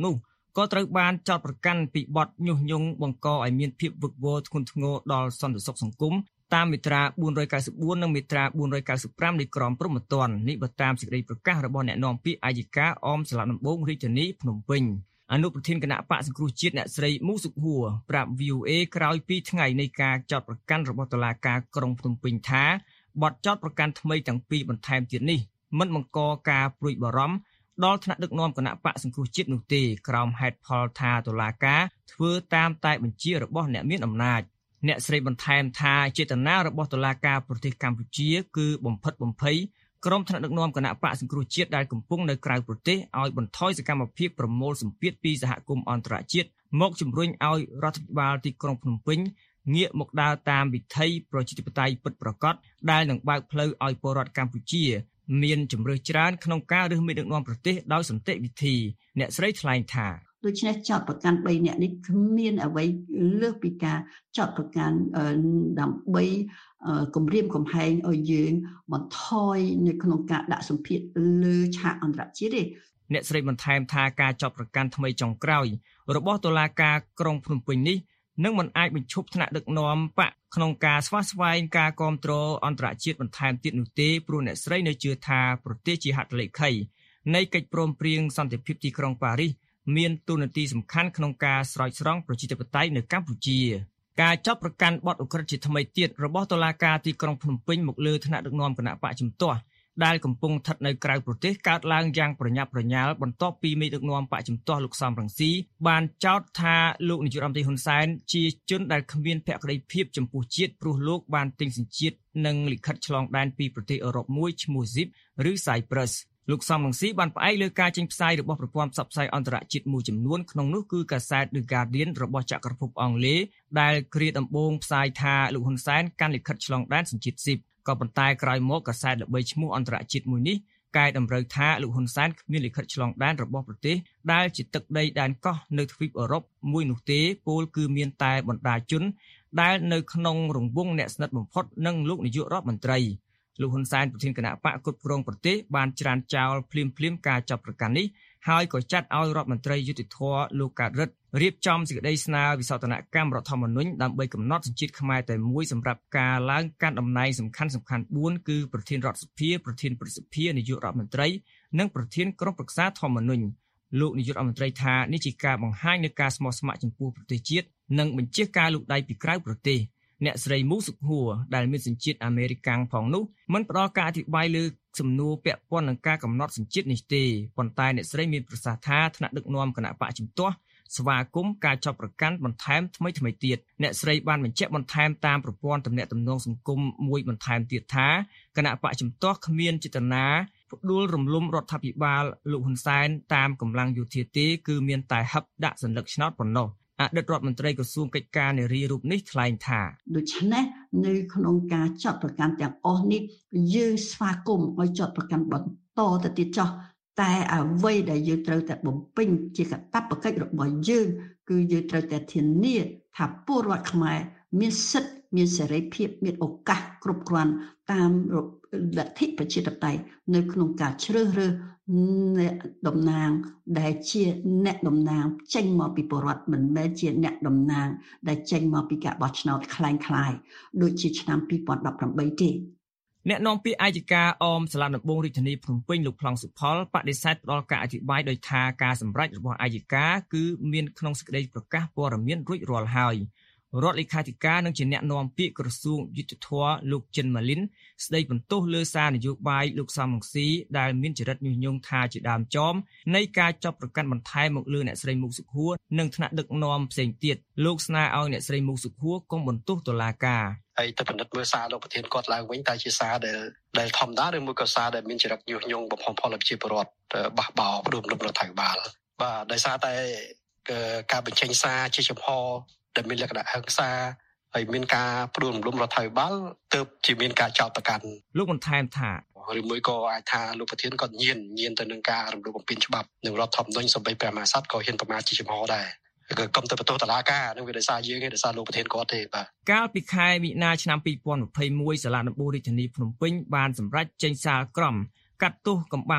ក៏ត្រូវបានចោទប្រកាន់ពីបទញុះញង់បង្កឲ្យមានភាពវឹកវរធ្ងន់ធ្ងរដល់សន្តិសុខសង្គមតាមមាត្រា494និងមាត្រា495នៃក្រមព្រហ្មទណ្ឌនេះបើតាមសេចក្តីប្រកាសរបស់អ្នកនាំពាក្យអាយកាអមសាលាដំបងរាជធានីភ្នំពេញអនុប្រធានគណៈបកសង្គ្រោះជាតិអ្នកស្រីមូសុខួរប្រាប់ VOA ក្រោយពីថ្ងៃនៃការចោទប្រកាន់របស់តុលាការក្រុងភ្នំពេញថាបទចោទប្រកាន់ថ្មីទាំងពីរបន្ថែមទៀតនេះមិនបង្កការព្រួយបារម្ភដល់ថ្នាក់ដឹកនាំគណៈបកសង្គ្រោះជាតិនោះទេក្រោមហេតុផលថាតុលាការធ្វើតាមតែបញ្ជារបស់អ្នកមានអំណាចអ្នកស្រីបន្ថែមថាចេតនារបស់តុលាការប្រទេសកម្ពុជាគឺបំផិតបំភ័យក្រុមថ្នាក់ដឹកនាំគណៈបកសង្គ្រោះជាតិដែលកំពុងនៅក្រៅប្រទេសឲ្យបន្ថយសកម្មភាពប្រមូលសម្ពាធពីសហគមន៍អន្តរជាតិមកជំរុញឲ្យរដ្ឋាភិបាលទីក្រុងភ្នំពេញងាកមកដើរតាមវិថីប្រជាធិបតេយ្យពិតប្រាកដដែលនឹងបើកផ្លូវឲ្យពលរដ្ឋកម្ពុជាមានជំរឿសច្រើនក្នុងការរើសមេដឹកនាំប្រទេសដោយសន្តិវិធីអ្នកស្រីថ្លែងថាដូច្នេះចោទប្រកាន់3នាក់នេះគ្មានអ្វីលើសពីការចោទប្រកាន់ដើម្បីគម្រាមកំហែងឲ្យយើងបន្ថយនៅក្នុងការដាក់សម្ពាធលើឆាកអន្តរជាតិទេអ្នកស្រីបន្ថែមថាការចោទប្រកាន់ថ្មីចុងក្រោយរបស់តុលាការក្រុងភ្នំពេញនេះនឹងមិនអាចបញ្ឈប់ថ្នាក់ដឹកនាំបកក្នុងការស្វាស្វែងការគាំទ្រអន្តរជាតិបន្ថែមទៀតនោះទេព្រោះអ្នកស្រីនៅជឿថាប្រទេសជាហត្ថលេខីនៃកិច្ចព្រមព្រៀងសន្តិភាពទីក្រុងប៉ារីសមានតួនាទីសំខាន់ក្នុងការស្រោចស្រង់ប្រជាធិបតេយ្យនៅកម្ពុជាការចាប់ប្រកាន់បទឧក្រិដ្ឋជាថ្មីទៀតរបស់តុលាការទីក្រុងភ្នំពេញមកលើថ្នាក់ដឹកនាំគណៈបកជំទាស់ដែលកំពុងស្ថិតនៅក្រៅប្រទេសកើតឡើងយ៉ាងប្រញាប់ប្រញាល់បន្ទាប់ពីមេដឹកនាំបកជំទាស់លោកសំរងស៊ីបានចោទថាលោកនាយករដ្ឋមន្ត្រីហ៊ុនសែនជាជនដែលគ្មានភក្ដីភាពចំពោះជាតិព្រោះលោកបានទិញសញ្ជាតិនិងលិខិតឆ្លងដែនពីប្រទេសអឺរ៉ុបមួយឈ្មោះ Zip ឬ Cyprusលោកសំរងស៊ីបានផ្អែកលើការចេញផ្សាយរបស់ប្រព័ន្ធផ្សព្វផ្សាយអន្តរជាតិមួយចំនួនក្នុងនោះគឺកាសែត The Guardian របស់ចក្រភពអង់គ្លេសដែលគ្រាដំបូងផ្សាយថាលោកហ៊ុនសែនកាន់លិខិតឆ្លងដែនសញ្ជាតិ Zip ក៏ប៉ុន្តែក្រោយមកកាសែតល្បីឈ្មោះអន្តរជាតិមួយនេះកែតម្រូវថាលោកហ៊ុនសែនគ្មានលិខិតឆ្លងដែនរបស់ប្រទេសដែលជាទឹកដីដែនកោះនៅទ្វីបអឺរ៉ុបមួយនោះទេពលគឺមានតែបណ្ដាជនដែលនៅក្នុងរង្វង់អ្នកស្និទ្ធបំផុតនឹងលោកនាយករដ្ឋមន្ត្រីលោកហ៊ុនសែនប្រធានគណៈបកគ្រប់គ្រងប្រទេសបានច្រានចោលភ្លាមការចាប់ប្រកាន់នេះហើយក៏ចាត់ឲ្យរដ្ឋមន្ត្រីយុតិធធលោកកើតរិទ្ធរៀបចំសេចក្តីស្នើវិសោធនកម្មរដ្ឋធម្មនុញ្ញដើម្បីកំណត់សញ្ជាតិខ្មែរតែមួយសម្រាប់ការឡើងកាន់តំណែងសំខាន់4គឺប្រធានរដ្ឋសភាប្រធានព្រឹទ្ធសភានាយករដ្ឋមន្ត្រីនិងប្រធានក្រុមប្រឹក្សាធម្មនុញ្ញលោកនាយករដ្ឋមន្ត្រីថានេះជាការបង្ហាញនូវការស្មោះស្ម័គ្រចំពោះប្រទេសជាតិនិងបញ្ជាការលូកដៃពីក្រៅប្រទេសអ្នកស្រីមូសុខួរដែលមានសញ្ជាតិអាមេរិកាំងផងនោះមិនផ្ដល់ការអធិប្បាយលើសំណួរពាក់ព័ន្ធនឹងការកំណត់សញ្ជាតិនេះទេប៉ុន្តែអ្នកស្រីមានប្រសាសន៍ថាថ្នាក់ដឹកនាំគណៈបកជំទាស់ស្វាគមន៍ការចាប់ប្រកាន់បន្ថែមថ្មីទៀតអ្នកស្រីបានបញ្ជាក់បន្ថែមតាមប្រព័ន្ធទំនាក់ទំនងសង្គមមួយបន្ថែមទៀតថាគណៈបកជំទាស់គ្មានចេតនាផ្ដួលរំលំរដ្ឋាភិបាលលោកហ៊ុនសែនតាមកម្លាំងយោធាទេគឺមានតែហឹបដាក់សញ្ញាឆ្នោតប៉ុណ្ណោះអតីតរដ្ឋមន្ត្រីក្រសួងកិច្ចការនារីរូបនេះថ្លែងថាដូច្នេះនៅក្នុងការចាត់ប្រកាន់ទាំងអស់នេះយើងស្វាគមន៍ឲ្យចាត់ប្រកាន់បន្តទៅទៀតចោះតែអ្វីដែលយើងត្រូវតែបំពេញជាកាតព្វកិច្ចរបស់យើងគឺយើងត្រូវតែធានាថាពលរដ្ឋខ្មែរមានសិទ្ធិមានសេរីភាពមានឱកាសគ្រប់គ្រាន់តាមលទ្ធិប្រជាធិបតេយ្យនៅក្នុងការជ្រើសរើសអ្នកតំណាងដែលជាអ្នកតំណាងចេញមកពីពលរដ្ឋមិនមែនជាអ្នកតំណាងដែលចេញមកពីការបោះឆ្នោតคล้ายៗដូចជាឆ្នាំ2018ទេអ្នកនាំពាក្យអាយកាអមសាលាដំបងរាជធានីភ្នំពេញលោកប្លង់សុផលបដិសេធផ្ដល់ការអធិប្បាយដោយថាការសម្រេចរបស់អាយកាគឺមានក្នុងសេចក្តីប្រកាសព័ត៌មានរួចរាល់ហើយរដ្ឋលេខាធិការនិងជាអ្នកនាំពាក្យក្រសួងយុទ្ធភ័ពលោកចិនម៉ាលីនស្ដីបន្ទោសលើសារនយោបាយលោកសំរងស៊ីដែលមានចរិតញុះញង់ថាជាដើមចមនៃការចាប់ប្រកាន់បន្ថែមមកលើអ្នកស្រីមុខសុខួរនិងថ្នាក់ដឹកនាំផ្សេងទៀតលោកស្នើឲ្យអ្នកស្រីមុខសុខួរកុំបន្ទោសតុលាការហើយទៅពិនិត្យមើលសារលោកប្រធានគាត់ឡើងវិញតើជាសារដែលធម្មតាឬមួយក៏សារដែលមានចរិតញុះញង់បំផុសផលប្រជាពលរដ្ឋបះបោរផ្ដួលរំលំរដ្ឋាភិបាលបាទដោយសារតែការបញ្ចេញសារជាចំហដែលមានលក្ខណៈហិង្សាហើយមានការផ្ដួលរំលំរដ្ឋាភិបាលទើបជាមានការចោទប្រកាន់លោកបន្ថែមថាឬមួយក៏អាចថាលោកប្រធានគាត់ញៀនទៅនឹងការរំលោភបំពានច្បាប់និងរដ្ឋធម្មនុញ្ញសម្ដីព្រះមហាក្សត្រក៏ហ៊ានប្រមាថជាចំហដែរគឺកុំទៅបន្ទោសតុលាការនឹងវាដោយសារយើងឯងដោយសារលោកប្រធានគាត់ទេបាទកាលពីខែមិនិនាឆ្នាំ2021សាលាដំបងរាជធានីភ្នំពេញបានសម្រេចចេញសាលក្រមកាត់ទោសកំបាំងមុខ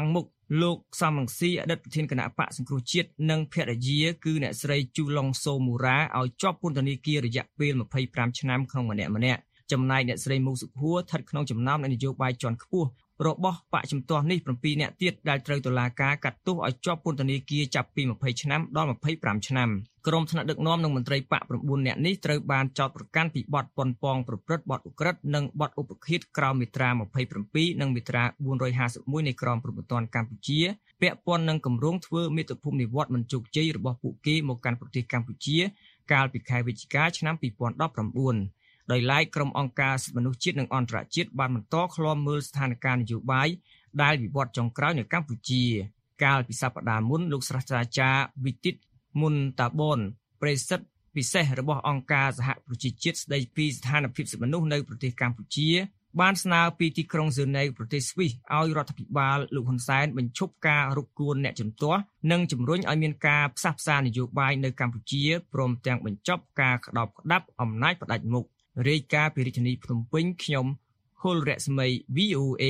លោកសំរងស៊ីអតីតប្រធានគណៈបកសង្គ្រោះជាតិនិងភរិយាគឺអ្នកស្រីជូឡុងសូមូរ៉ាឲ្យជាប់ពន្ធនាគាររយៈពេល25ឆ្នាំក្នុងម្នាក់ចំណែកអ្នកស្រីមូសុខួរស្ថិតក្នុងចំណោមអ្នកនយោបាយជាន់ខ្ពស់របស់បកជំទាស់នេះ7នាក់ទៀតដែលត្រូវតុលាការកាត់ទោសឲ្យជាប់ពន្ធនាគារចាប់ពី20ឆ្នាំដល់25ឆ្នាំក្រុមថ្នាក់ដឹកនាំនិងមន្ត្រីបក9នាក់នេះត្រូវបានចោទប្រកាន់ពីបទប៉ុនប៉ងប្រព្រឹត្តបទឧក្រិដ្ឋនិងបទឧបឃាតក្រោមមាត្រា27និងមាត្រា451នៃក្រមព្រហ្មទណ្ឌកម្ពុជាពាក់ព័ន្ធនឹងគម្រោងធ្វើមាតុភូមិនិវត្តន៍មិនជោគជ័យរបស់ពួកគេមកកាន់ប្រទេសកម្ពុជាកាលពីខែវិច្ឆិកាឆ្នាំ2019ដោយឡែកក្រុមអង្គការសិទ្ធិមនុស្សជាតិនិងអន្តរជាតិបានបន្តឃ្លាំមើលស្ថានភាពនយោបាយដែលវិវត្តចុងក្រោយនៅកម្ពុជាកាលពីសប្តាហ៍មុនលោកសាស្ត្រាចារ្យវិទិតមុនតាបនប្រេសិតពិសេសរបស់អង្គការសហប្រជាជាតិស្ដីពីស្ថានភាពសិទ្ធិមនុស្សនៅប្រទេសកម្ពុជាបានស្នើពីទីក្រុងហ្សឺណែវប្រទេសស្វីសឲ្យរដ្ឋាភិបាលលោកហ៊ុនសែនបញ្ឈប់ការរកគួនអ្នកជំទាស់និងជំរុញឲ្យមានការផ្សះផ្សានយោបាយនៅកម្ពុជាព្រមទាំងបញ្ចប់ការក្តោបក្តាប់អំណាចផ្ដាច់មុខរាយការណ៍ពីរាជធានីភ្នំពេញខ្ញុំហុលរស្មី VOA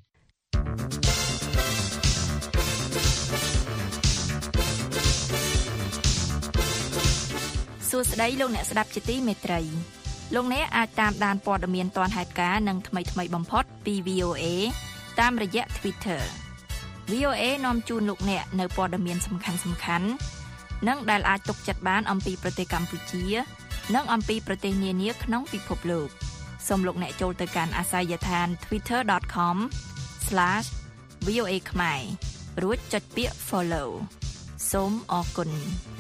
សួស្តីលោកអ្នកស្ដាប់ជាទីមេត្រីលោកអ្នកអាចតាមដានព័ត៌មានទាន់ហេតុការណ៍និងថ្មីបំផុតពី VOA តាមរយៈ Twitter VOA នាំជូនលោកអ្នកនៅព័ត៌មានសំខាន់និងដែលអាចទុកចិត្តបានអំពីប្រទេសកម្ពុជានិងអំពីប្រទេសនានាក្នុងពិភពលោកសូមលោកអ្នកចូលទៅកាន់អាសយដ្ឋាន twitter.com/VOA ខ្មែររួចចុចពាក្យ follow សូមអរគុណ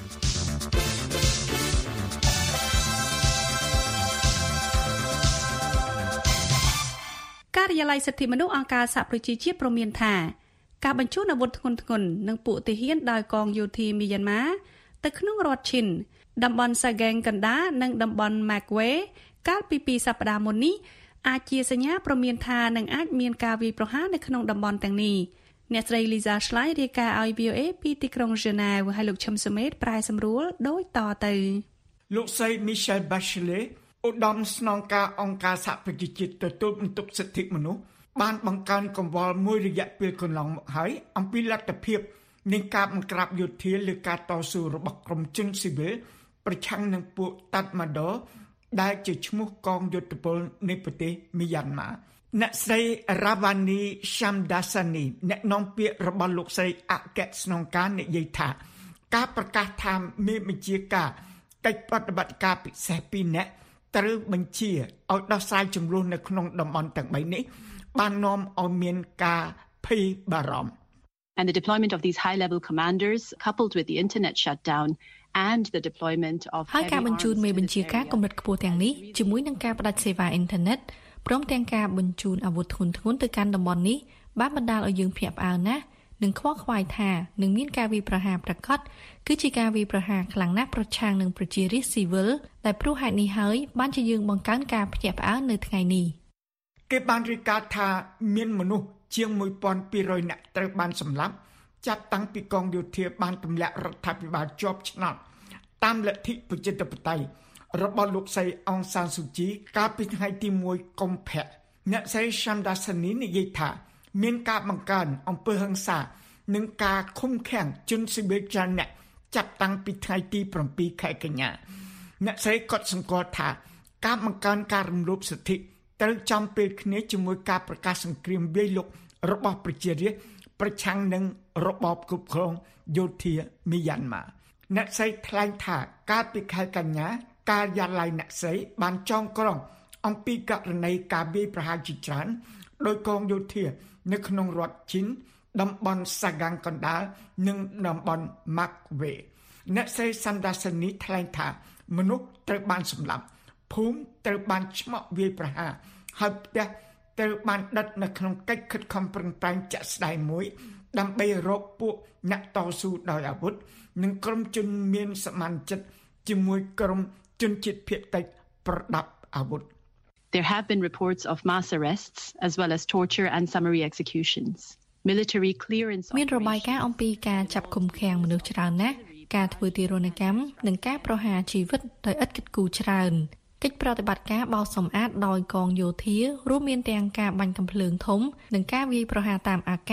ការិយាល័យសិទ្ធិមនុស្សអង្គការសហប្រជាជាតិព្រមានថាការបញ្ជូនអាវុធធ្ងន់ធ្ងរនិងពួកទាហានដោយកងយោធាមីយ៉ាន់ម៉ាទៅក្នុងរដ្ឋឈិនតំបន់សាហ្គេងកណ្ដានិងតំបន់ម៉ាក់វេកាលពី2សប្តាហ៍មុននេះអាចជាសញ្ញាព្រមានថានឹងអាចមានការវាយប្រហារនៅក្នុងតំបន់ទាំងនេះអ្នកស្រី Lisa Schlein រាយការណ៍ឲ្យ VOA ពីទីក្រុង Geneva ហើយលោកឈឹមសុមេតប្រែសម្រួលដូចតទៅលោកស្រី Michelle Bachelet ឧត្តមស្នងការអង្គការសហប្រជាជាតិទទួលបន្ទុកសិទ្ធិមនុស្សបានបង្កើនកង្វល់មួយរយៈពេលកន្លងមកហើយអំពីលទ្ធភាពនៃការបង្ក្រាបយោធាលើការតស៊ូរបស់ក្រុមជនស៊ីវិលប្រឆាំងនឹងពួកតាត់ម៉ាដូដែលជាឈ្មោះកងយោធពលនៃប្រទេសមីយ៉ាន់ម៉ាអ្នកស្រី Ravani Shamdasani អ្នកនាំពាក្យរបស់លោកស្រីអគ្គស្នងការនិយាយថាការប្រកាសថាមេបញ្ជាការកិច្ចប្រតិបត្តិការពិសេស2នាក់ត្រូវបញ្ជាឲ្យដោះស្រាយចំនួននៅក្នុងតំបន់ទាំង3នេះបាននាំឲ្យមានការភ័យបារម្ភ And the deployment of these high-level commanders, coupled with the internet shutdown and the deployment of ហើយការបញ្ជូនមេបញ្ជាការកម្រិតខ្ពស់ទាំងនេះជាមួយនឹងការផ្តាច់សេវាអ៊ីនធឺណិតព្រមទាំងការបញ្ជូនអាវុធធ្ងន់ៗទៅកាន់តំបន់នេះបានបណ្ដាលឲ្យយើងភ្ញាក់ផ្អើលណាស់និងខ្វល់ខ្វាយថានឹងមានការវាយប្រហារប្រកបគឺជាការវាយប្រហារខ្លាំងណាស់ប្រឆាំងនឹងប្រជារាស្ត្រស៊ីវិលដែលព្រោះហេតុនេះហើយបានជាយើងបង្កើនការភ្ញាក់ផ្អើលនៅថ្ងៃនេះគេបានរាយការណ៍ថាមានមនុស្សជាង 1,200 នាក់ត្រូវបានសម្លាប់ចាប់តាំងពីកងយោធាបានទម្លាក់រដ្ឋាភិបាលជាប់ឆ្នោតតាមលទ្ធិប្រជាធិបតេយ្យរបស់លោកស្រីអងសានស៊ូជីកាលពីថ្ងៃទី1កុម្ភៈអ្នកស្រី Shamdasani និយាយថាមានការបង្កើនអំពើហិង្សានិងការឃុំឃាំងជនស៊ីវិលច្រើនអ្នកចាប់តាំងពីថ្ងៃទី7ខែកញ្ញាអ្នកស្រីក៏សង្កត់ថាការបង្កើនការរំលោភសិទ្ធិត្រូវចំពេលគ្នាជាមួយការប្រកាសសង្គ្រាមវាយលុករបស់ប្រជារាស្ត្រប្រឆាំងនឹងរបបគ្រប់គ្រងយោធាមីយ៉ាន់ម៉ាអ្នកស្រីថ្លែងថាកាលពីខែកញ្ញាការិយាល័យអ្នកស្រីបានចងក្រងអំពីករណីការវាយប្រហារជាច្រើនដោយកងយោធានៅក្នុងរដ្ឋឈិនតំបន់សាហ្គាំងកណ្ដាលនិងតំបន់ម៉ាក់វេអ្នកស្រីសាំដាសានីថ្លែងថាមនុស្សត្រូវបានសម្លាប់ភូមិត្រូវបានឆ្មក់វាយប្រហារហើយផ្ទះត្រូវបានដិតនៅក្នុងកិច្ចខិតខំប្រឹងប្រែងចាក់ស្ដាយមួយដើម្បីរកពួកអ្នកតស៊ូដោយអាវុធនិងក្រុមជនមានសមានចិត្តជាមួយក្រុមជនជាតិភាគតិចប្រដាប់អាវុធ There have been reports of mass arrests as well as torture and summary executions. Military clearance មានរបាយការណ៍អំពីការចាប់ឃុំឃាំងមនុស្សច្រើនណាស់ការធ្វើទារុណកម្មនិងការប្រហារជីវិតដោយឥតគិតគូរច្រើនកិច្ចប្រតិបត្តិការបោសសម្អាតដោយកងយោធារួមមានទាំងការបាញ់កាំភ្លើងធំនិងការវាយប្រហារតាមអាកាស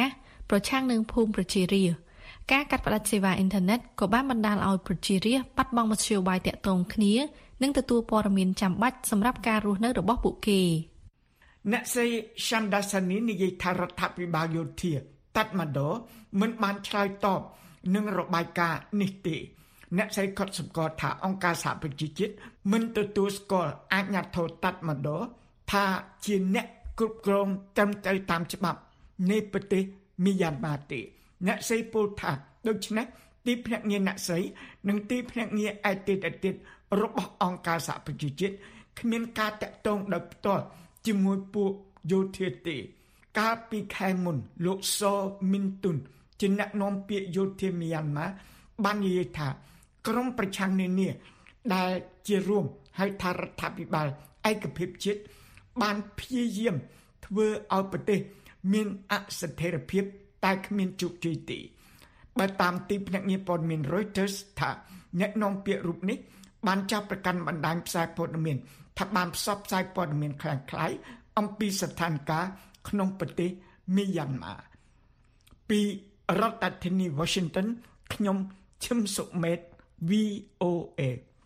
ប្រឆាំងនឹងភូមិប្រជារាស្ត្រការកាត់ផ្តាច់សេវាអ៊ីនធឺណិតក៏បានបណ្ដាលឲ្យប្រជារាស្ត្របាត់បង់មធ្យោបាយតាក់ទងគ្នានិងទទួលព័ត៌មានចាំបាច់សម្រាប់ការរស់នៅរបស់ពួកគេអ្នកស្រី Shandasani និយាយថារដ្ឋាភិបាលយោធាតាត់ម៉ាដូមិនបានឆ្លើយតបនឹងរបាយការណ៍នេះទេអ្នកស្រីក៏សម្គាល់ថាអង្គការសហប្រជាជាតិមិនទទួលស្គាល់អាជ្ញាធរតាត់ម៉ាដូថាជាអ្នកគ្រប់គ្រងត្រឹមត្រូវតាមច្បាប់នៃប្រទេសមីយ៉ាន់ម៉ាទេអ្នកស្រីពោលថាដូច្នេះទីភ្នាក់ងារអ្នកស្រីនិងទីភ្នាក់ងារឯទៀតរបស់អង្គការសហប្រជាជាតិគ្មានការតាក់ទងដោយផ្ទាល់ជាមួយពួកយោធាទេកាលពីខែមុនលោកសមីនទុនជាអ្នកនាំពាក្យយោធាមីយ៉ាន់ម៉ាបាននិយាយថាក្រុមប្រឆាំងនានាដែលជារួមហៅថារដ្ឋាភិបាលឯកភាពជាតិបានព្យាយាមធ្វើឲ្យប្រទេសមានអស្ថិរភាពតែគ្មានជោគជ័យទេបើតាមទីភ្នាក់ងារព័ត៌មាន Reuters ថាអ្នកនាំពាក្យរូបនេះបានចាប់ប្រកាន់បណ្ដាញផ្សាយព័ត៌មានថាបានផ្សព្វផ្សាយព័ត៌មានคล้ายៗអំពីស្ថានភាពក្នុងប្រទេសមីយ៉ាន់ម៉ាពីរដ្ឋធានី Washington ខ្ញុំឈឹមសុមេត VOA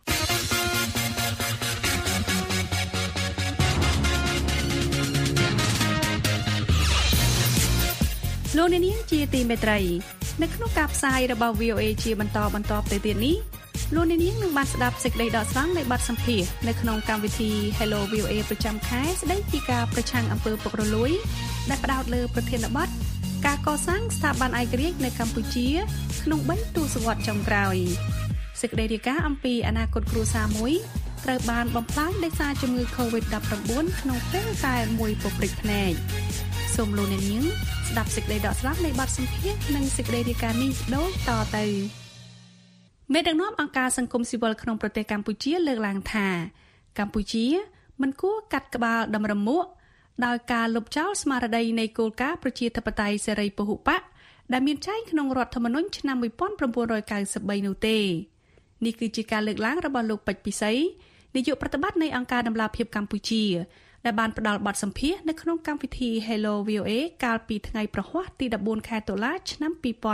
លោកនាងជាទីមេត្រីនៅក្នុងការផ្សាយរបស់ VOA ជាបន្តទៅទៀតនេះលោកនាងនឹងបានស្ដាប់សេចក្តីដកស្រង់នៃបទសម្ភាសន៍នៅក្នុងកម្មវិធី Hello VOA ប្រចាំខែស្ដីពីការប្រឆាំងអំពើពុករលួយដែលផ្ដោតលើប្រធានបទការកសាងស្ថាប័នឯករាជ្យនៅកម្ពុជាក្នុង3ទសវត្សរ៍ចុងក្រោយសេចក្តីរាយការណ៍អំពីអនាគតគ្រួសារមួយត្រូវបានបំផ្លាញដោយសារជំងឺ COVID-19 ក្នុងពេលតែមួយពព្រឹកភ្នែកសូមលោកនាងស្ដាប់សេចក្តីដកស្រង់នៃបទសម្ភាសន៍និងសេចក្តីរាយការណ៍នេះដូចតទៅមេដឹកនាំអង្គការសង្គមស៊ីវិលក្នុងប្រទេសកម្ពុជាលើកឡើងថាកម្ពុជាមិនគួរកាត់ក្បាលដំរមុខដោយការលុបចោលស្មារតីនៃគោលការណ៍ប្រជាធិបតេយ្យសេរីពហុបកដែលមានចែងក្នុងរដ្ឋធម្មនុញ្ញឆ្នាំ1993នោះទេនេះគឺជាការលើកឡើងរបស់លោកពេជ្រពិសីនាយកប្រតិបត្តិនៃអង្គការដំឡាភិបកម្ពុជាដែលបានផ្ដល់បទសម្ភាសន៍នៅក្នុងកម្មវិធី Hello VOA កាលពីថ្ងៃប្រហ័សទី14ខែតុលាឆ្នាំ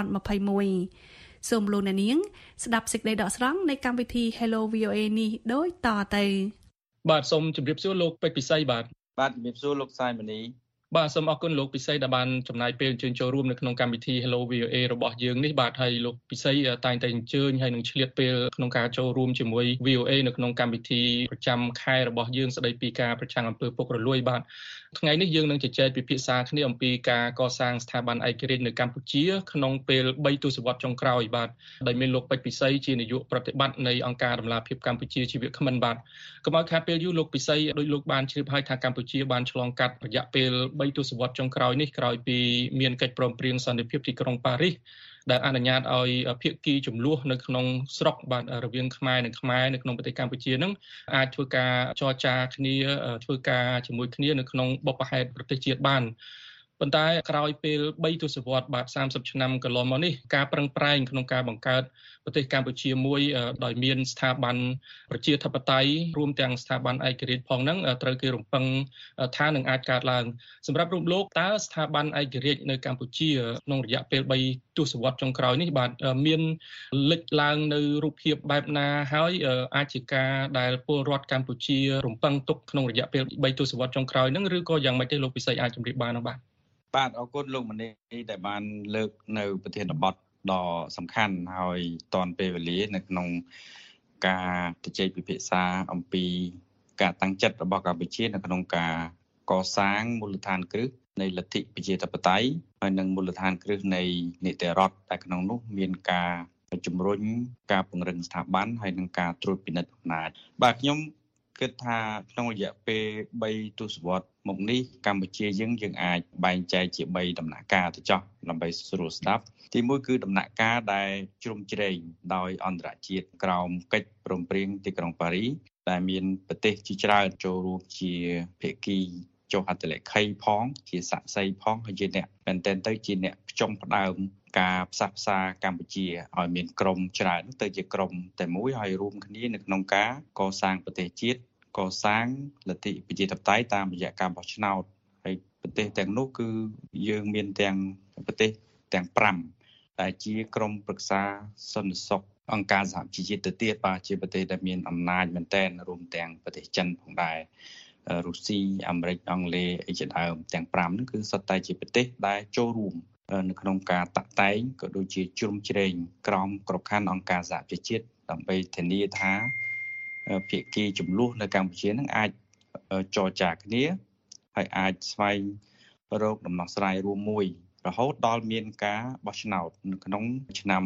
2021សូមលោកអ្នកនាងស្ដាប់សេចក្តីដកស្រង់នៃកម្មវិធី Hello VOA នេះដូចតទៅបាទសូមជម្រាបសួរលោកពេជ្រពិសីបាទជំរាបសួរលោកសាយមនីបាទសូមអរគុណលោកពិសីដែលបានចំណាយពេលអញ្ជើញចូលរួមនៅក្នុងកម្មវិធី Hello VOA របស់យើងនេះបាទហើយលោកពិសីតែងតែអញ្ជើញហើយនឹងឆ្លៀតពេលក្នុងការចូលរួមជាមួយ VOA នៅក្នុងកម្មវិធីប្រចាំខែរបស់យើងស្ដីពីការប្រឆាំងអំពើពុករលួយបាទថ្ងៃនេះយើងនឹងជជែកពិភាក្សាគ្នាអំពីការកសាងស្ថាប័នឯករាជ្យនៅកម្ពុជាក្នុងពេល3ទសវត្សរ៍ចុងក្រោយបាទដែលមានលោកពេជ្រពិសីជានាយកប្រតិបត្តិនៃអង្គការដំឡាភិបកម្ពុជាជីវៈគ្មិនបាទកុំឲ្យខាតពេលយូរលោកពិសីដោយលោកបានជ្រាបហើយថាកម្ពុជាបានឆ្លងកាត់រយៈពេល3ទសវត្សរ៍ចុងក្រោយនេះក្រោយពីមានកិច្ចព្រមព្រៀងសន្តិភាពទីក្រុងប៉ារីសដែលអនុញ្ញាតឲ្យភាគីចំនួននៅក្នុងស្រុកបាទរវាងខ្មែរនិងខ្មែរនៅក្នុងប្រទេសកម្ពុជានឹងអាចធ្វើការចរចាគ្នាធ្វើការជាមួយគ្នានៅក្នុងបុព្វហេតុប្រទេសជាតិបានប៉ុន្តែក្រោយពេល3ទសវត្សរ៍បាទ30ឆ្នាំកន្លងមកនេះការប្រឹងប្រែងក្នុងការបង្កើតប្រទេសកម្ពុជាមួយដោយមានស្ថាប័នប្រជាធិបតេយ្យរួមទាំងស្ថាប័នឯករាជ្យផងហ្នឹងត្រូវគេរំពឹងថានឹងអាចកើតឡើងសម្រាប់រូបលោកតើស្ថាប័នឯករាជ្យនៅកម្ពុជាក្នុងរយៈពេល3ទសវត្សរ៍ចុងក្រោយនេះបាទមានលេចឡើងនៅរូបភាពបែបណាហើយអាចជាការដែលពលរដ្ឋកម្ពុជារំពឹងទុកក្នុងរយៈពេល3ទសវត្សរ៍ចុងក្រោយហ្នឹងឬក៏យ៉ាងម៉េចទេលោកពិសីអាចជម្រាបបាននោះបាទអរគុណលោកមនីដែលបានលើកនៅប្រធានបទដ៏សំខាន់ហើយតាន់ពេលវេលានៅក្នុងការជជែកពិភាក្សាអំពីការតាំងចិត្តរបស់កម្ពុជានៅក្នុងការកសាងមូលដ្ឋានគ្រឹះនៃលទ្ធិប្រជាធិបតេយ្យហើយនិងមូលដ្ឋានគ្រឹះនៃនីតិរដ្ឋតែក្នុងនោះមានការជំរុញការពង្រឹងស្ថាប័នហើយនិងការត្រួតពិនិត្យអំណាចបាទខ្ញុំគិតថាក្នុងរយៈពេល3ទសវត្សរ៍មកនេះកម្ពុជាយើងអាចបែងចែកជា3ដំណាក់កាលទៅចោះដើម្បីស្រួលស្ដាប់ទី1គឺដំណាក់កាលដែលជ្រុំជ្រែងដោយអន្តរជាតិក្រោមកិច្ចព្រមព្រៀងទីក្រុងប៉ារីសដែលមានប្រទេសជាច្រើនចូលរួមជាភាគីចុះហត្ថលេខីផងជាសាក្សីផងហើយជាអ្នកមែនទែនទៅជាអ្នកផ្ចុំផ្ដើមការផ្សះផ្សាកម្ពុជាឲ្យមានក្រុមច្រើនទៅជាក្រុមតែមួយហើយរួមគ្នានៅក្នុងការកសាងប្រទេសជាតិកសាងលទ្ធិប្រជាធិបតេយ្យតាមរយៈការបោះឆ្នោតហើយប្រទេសទាំងនោះគឺយើងមានទាំងប្រទេសទាំង5ដែលជាក្រុមប្រឹក្សាសន្តិសុខអង្គការសហជីវជាតិទៅទៀតបាទជាប្រទេសដែលមានអំណាចមែនទែនរួមទាំងប្រទេសចិនផងដែររុស្ស៊ីអាមេរិកអង់គ្លេសអីជាដើមទាំង5ហ្នឹងគឺសុទ្ធតែជាប្រទេសដែលចូលរួមនៅក្នុងការតាក់តែងក៏ដូចជាជ្រោមជ្រែងក្រមក្របខ័ណ្ឌអង្គការសហជីវជាតិដើម្បីធានាថាភាគីចំនួននៅកម្ពុជានឹងអាចចរចាគ្នាហើយអាចស្វែងរកដំណោះស្រាយរួមមួយរហូតដល់មានការបោះឆ្នោតនៅក្នុងឆ្នាំ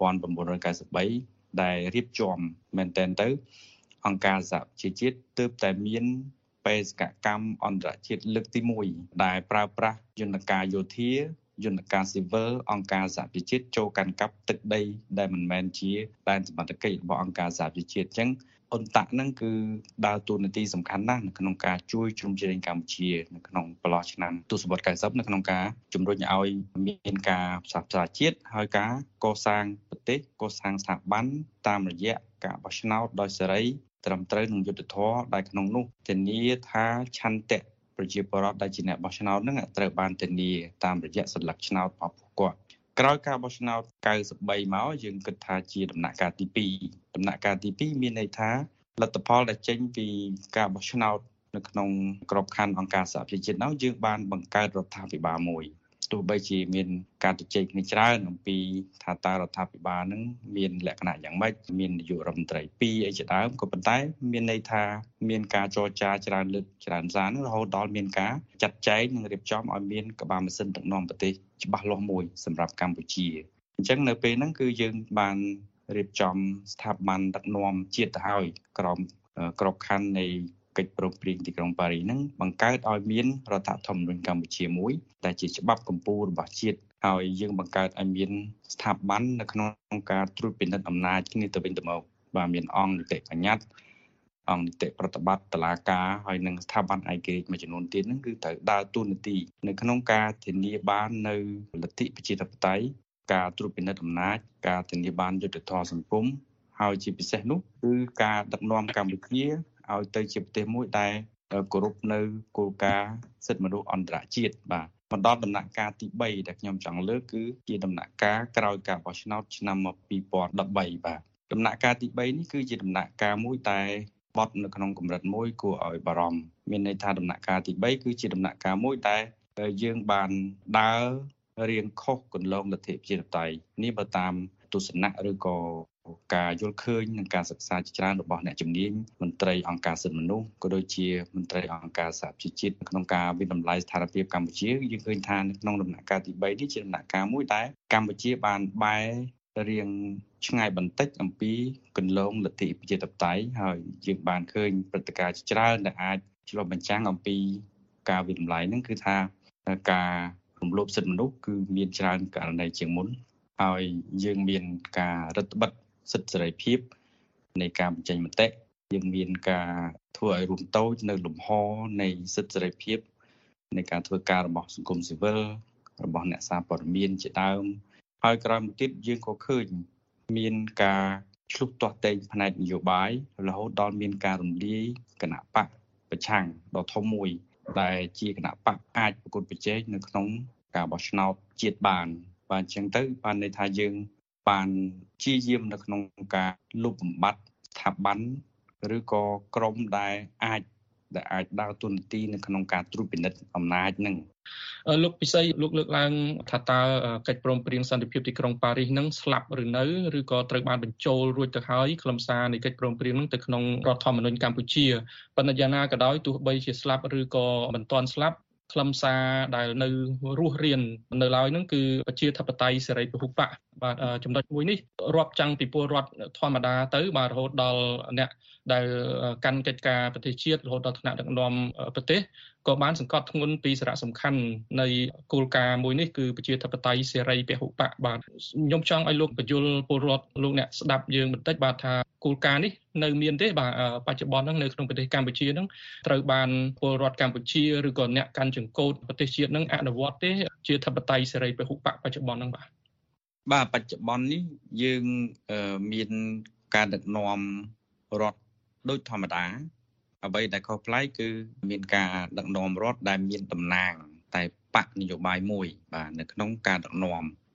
1993ដែលរៀបចំមែនទែនទៅអង្គការសហជីវជាតិទើបតែមានបេសកកម្មអន្តរជាតិលើកទី1ដែលប្រើប្រាស់យន្តការយោធាយន្តការស៊ីវិលអង្គការសហជីវជាតិចូលកាន់កាប់ទឹកដីដែលមិនមែនជាដែនសមត្ថកិច្ចរបស់អង្គការសហជីវជាតិអញ្ចឹងអ៊ុនតាក់ហ្នឹងគឺដើរតួនាទីសំខាន់ណាស់នៅក្នុងការជួយជ្រោមជ្រែងកម្ពុជានៅក្នុងប្រឡោះឆ្នាំទសវត្សរ៍90នៅក្នុងការជំរុញឲ្យមានការផ្សះផ្សាជាតិហើយការកសាងប្រទេសកសាងស្ថាប័នតាមរយៈការបោះឆ្នោតដោយសេរីត្រឹមត្រូវនឹងយុត្តិធម៌ដែលក្នុងនោះធានាថាឆន្ទៈប្រជាពលរដ្ឋដែលជាអ្នកបោះឆ្នោតហ្នឹងត្រូវបានធានាតាមរយៈសន្លឹកឆ្នោតរបស់ពួកគាត់ក្រោយការបោះឆ្នោត93មកយើងគិតថាជាដំណាក់កាលទី2ដំណាក់កាលទី2មានន័យថាលទ្ធផលដែលចេញពីការបោះឆ្នោតនៅក្នុងក្របខ័ណ្ឌអង្គការសហប្រជាជាតិនោះយើងបានបង្កើតរដ្ឋាភិបាលមួយទោះបីជាមានការជជែកគ្នាច្រើនអំពីថាតើរដ្ឋាភិបាលនឹងមានលក្ខណៈយ៉ាងម៉េចមាននាយករដ្ឋមន្ត្រី2អីជាដើមក៏ប៉ុន្តែមានន័យថាមានការចរចាច្រើនលើកច្រើនសាររហូតដល់មានការចាត់ចែងនិងរៀបចំឲ្យមានក្បាលម៉ាស៊ីនដឹកនាំប្រទេសច្បាស់លាស់មួយសម្រាប់កម្ពុជាអញ្ចឹងនៅពេលហ្នឹងគឺយើងបានរៀបចំស្ថាប័នដឹកនាំជាតិទៅហើយក្រមក្របខ័ណ្ឌនៃកិច្ចព្រមព្រៀងទីក្រុងប៉ារីសហ្នឹងបង្កើតឲ្យមានរដ្ឋធម្មនុញ្ញកម្ពុជាមួយដែលជាច្បាប់កម្ពុជារបស់ជាតិហើយយើងបង្កើតឲ្យមានស្ថាប័ននៅក្នុងការត្រួតពិនិត្យអំណាចគ្នាទៅវិញទៅមកបាទមានអង្គនីតិបញ្ញត្តិអង្គនីតិប្រតិបត្តិតុលាការហើយនិងស្ថាប័នឯករាជ្យមួយចំនួនទៀតហ្នឹងគឺត្រូវដើរតួនាទីនៅក្នុងការធានាបាននៅលទ្ធិប្រជាធិបតេយ្យការត្រួតពិនិត្យអំណាចការធានាបានយុត្តិធម៌សង្គមហើយជាពិសេសនោះគឺការដឹកនាំកម្ពុជាឲ្យទៅជាប្រទេសមួយដែលគោរពនៅគោលការណ៍សិទ្ធិមនុស្សអន្តរជាតិបាទបន្តដំណាក់កាលទី3ដែលខ្ញុំចង់លើកគឺជាដំណាក់កាលក្រោយការបោះឆ្នោតឆ្នាំ2013បាទដំណាក់កាលទី3នេះគឺជាដំណាក់កាលមួយដែលបត់នៅក្នុងកម្រិតមួយគួរឲ្យបារម្ភមានន័យថាដំណាក់កាលទី3គឺជាដំណាក់កាលមួយដែលយើងបានដើររៀងខុសគន្លងលទ្ធិប្រជាធិបតេយ្យនេះបើតាមទស្សនៈឬក៏ការយល់ឃើញនិងការសិក្សាជាច្រើនរបស់អ្នកជំនាញមន្ត្រីអង្គការសិទ្ធិមនុស្សក៏ដូចជាមន្ត្រីអង្គការសហជីវជាតិក្នុងការវិតម្លៃស្ថានភាពកម្ពុជាយើងឃើញថានៅក្នុងដំណាក់កាលទី3នេះជាដំណាក់កាលមួយដែលកម្ពុជាបានបែររៀងឆ្ងាយបន្តិចអំពីគន្លងលទ្ធិប្រជាធិបតេយ្យហើយយើងបានឃើញព្រឹត្តិការណ៍ជាច្រើនដែលអាចឆ្លុះបញ្ចាំងអំពីការវិតម្លៃហ្នឹងគឺថាការរំលោភសិទ្ធិមនុស្សគឺមានច្រើនករណីជាងមុនហើយយើងមានការរឹតបន្តឹងសិទ្ធិសេរីភាពនៃការបញ្ចេញមតិយើងមានការធ្វើឲ្យរួមតូចនៅលំហនៃសិទ្ធិសេរីភាពនៃការធ្វើការរបស់សង្គមស៊ីវិលរបស់អ្នកសារព័ត៌មានជាដើមហើយក្រោយមកទៀតយើងក៏ឃើញមានការឆ្លុះទាស់តែងផ្នែកនយោបាយរហូតដល់មានការរំលាយគណៈបកប្រឆាំងដ៏ធំមួយដែលជាគណៈបកអាចប្រកួតប្រជែងនៅក្នុងការបោះឆ្នោតជាតិបានអញ្ចឹងទៅបានន័យថាយើងបានព្យាយាមនៅក្នុងការលុបបំបាត់ស្ថាប័នឬក៏ក្រុមដែលអាចដើរតួនាទីនៅក្នុងការត្រួតពិនិត្យអំណាចនឹងលោកពិសីលោកលើកឡើងថាតើកិច្ចព្រមព្រៀងសន្តិភាពទីក្រុងប៉ារីសនឹងស្លាប់ឬនៅឬក៏ត្រូវបានបញ្ចូលរួចទៅហើយខ្លឹមសារនៃកិច្ចព្រមព្រៀងនឹងទៅក្នុងរដ្ឋធម្មនុញ្ញកម្ពុជាប៉ុន្តែយ៉ាងណាក៏ដោយទោះបីជាស្លាប់ឬក៏មិនទាន់ស្លាប់ខ្លឹមសារដែលនៅរស់រាននៅឡើយហ្នឹងគឺប្រជាធិបតេយ្យសេរីពហុបកបាទចំណុចមួយនេះរាប់ចាំងពីពលរដ្ឋធម្មតាទៅបាទរហូតដល់អ្នកដែលកាន់កិច្ចការប្រទេសជាតិរហូតដល់ថ្នាក់ដឹកនាំប្រទេសក៏បានសង្កត់ធ្ងន់ពីសារៈសំខាន់នៃគោលការណ៍មួយនេះគឺប្រជាធិបតេយ្យសេរីពហុបកបាទខ្ញុំចង់ឲ្យលោកបញ្យលពលរដ្ឋលោកអ្នកស្ដាប់យើងបន្តិចបាទថាគោលការណ៍នេះនៅមានទេបាទបច្ចុប្បន្នហ្នឹងនៅក្នុងប្រទេសកម្ពុជាហ្នឹងត្រូវបានពលរដ្ឋកម្ពុជាឬក៏អ្នកកាន់ចង្កូតប្រទេសជាតិហ្នឹងអនុវត្តទេជាធិបតេយ្យសេរីពហុបកបច្ចុប្បន្នហ្នឹងបាទបច្ចុប្បន្ននេះយើងមានការដឹកនាំរដ្ឋដូចធម្មតាអ្វីដែលខុសប្លែកគឺមានការដឹកនាំរដ្ឋដែលមានតំណាងតែបកនយោបាយមួយបាទនៅក្នុងការដឹកនាំ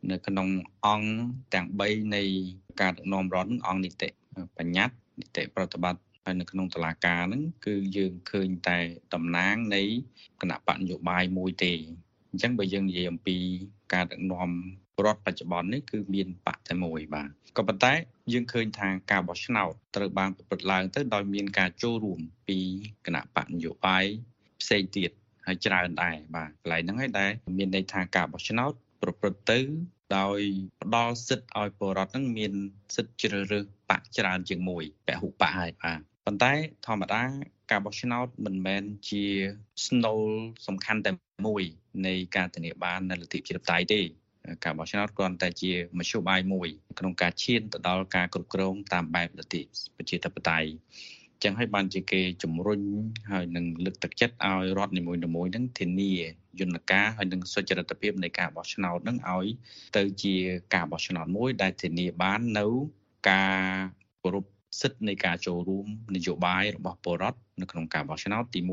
នៅក្នុងអង្គទាំង3នៃការដឹកនាំរដ្ឋនឹងអង្គនីតិបញ្ញត្តិនីតិប្រតិបត្តិហើយនៅក្នុងតុលាការហ្នឹងគឺយើងឃើញតែតំណាងនៃគណៈបកនយោបាយមួយទេអញ្ចឹងបើយើងនិយាយអំពីការដឹកនាំរដ្ឋបច្ចុប្បន្ននេះគឺមានបកតែមួយបាទក៏ប៉ុន្តែយើងឃើញថាការបោះឆ្នោតត្រូវបានប្រព្រឹត្តឡើងទៅដោយមានការចូលរួមពីគណៈបកនយោបាយផ្សេងទៀតហើយច្រើនដែរបាទកន្លែងហ្នឹងហើយដែរមានន័យថាការបោះឆ្នោតប្រព្រឹត្តទៅដោយផ្ដល់សិទ្ធិឲ្យពលរដ្ឋហ្នឹងមានសិទ្ធិជ្រើសរើសបកច្រើនជាងមួយពហុបកហើយបាទប៉ុន្តែធម្មតាការបោះឆ្នោតមិនមែនជាស្នូលសំខាន់តែមួយនៃការធានាបាននូវលទ្ធិប្រជាធិបតេយ្យទេការបោះឆ្នោតគ្រាន់តែជាមធ្យោបាយមួយក្នុងការឈានទៅដល់ការគ្រប់គ្រងតាមបែបលទ្ធិប្រជាធិបតេយ្យចឹងហើយបានជាគេជំរុញហើយនឹងលើកទឹកចិត្តឲ្យរដ្ឋនីមួយៗហ្នឹងធានាយន្តការហើយនឹងសុចរិតភាពនៃការបោះឆ្នោតហ្នឹងឲ្យទៅជាការបោះឆ្នោតមួយដែលធានាបាននៅការគោរពសិទ្ធិនៃការចូលរួមនយោបាយរបស់ពលរដ្ឋនៅក្នុងការបោះឆ្នោតទី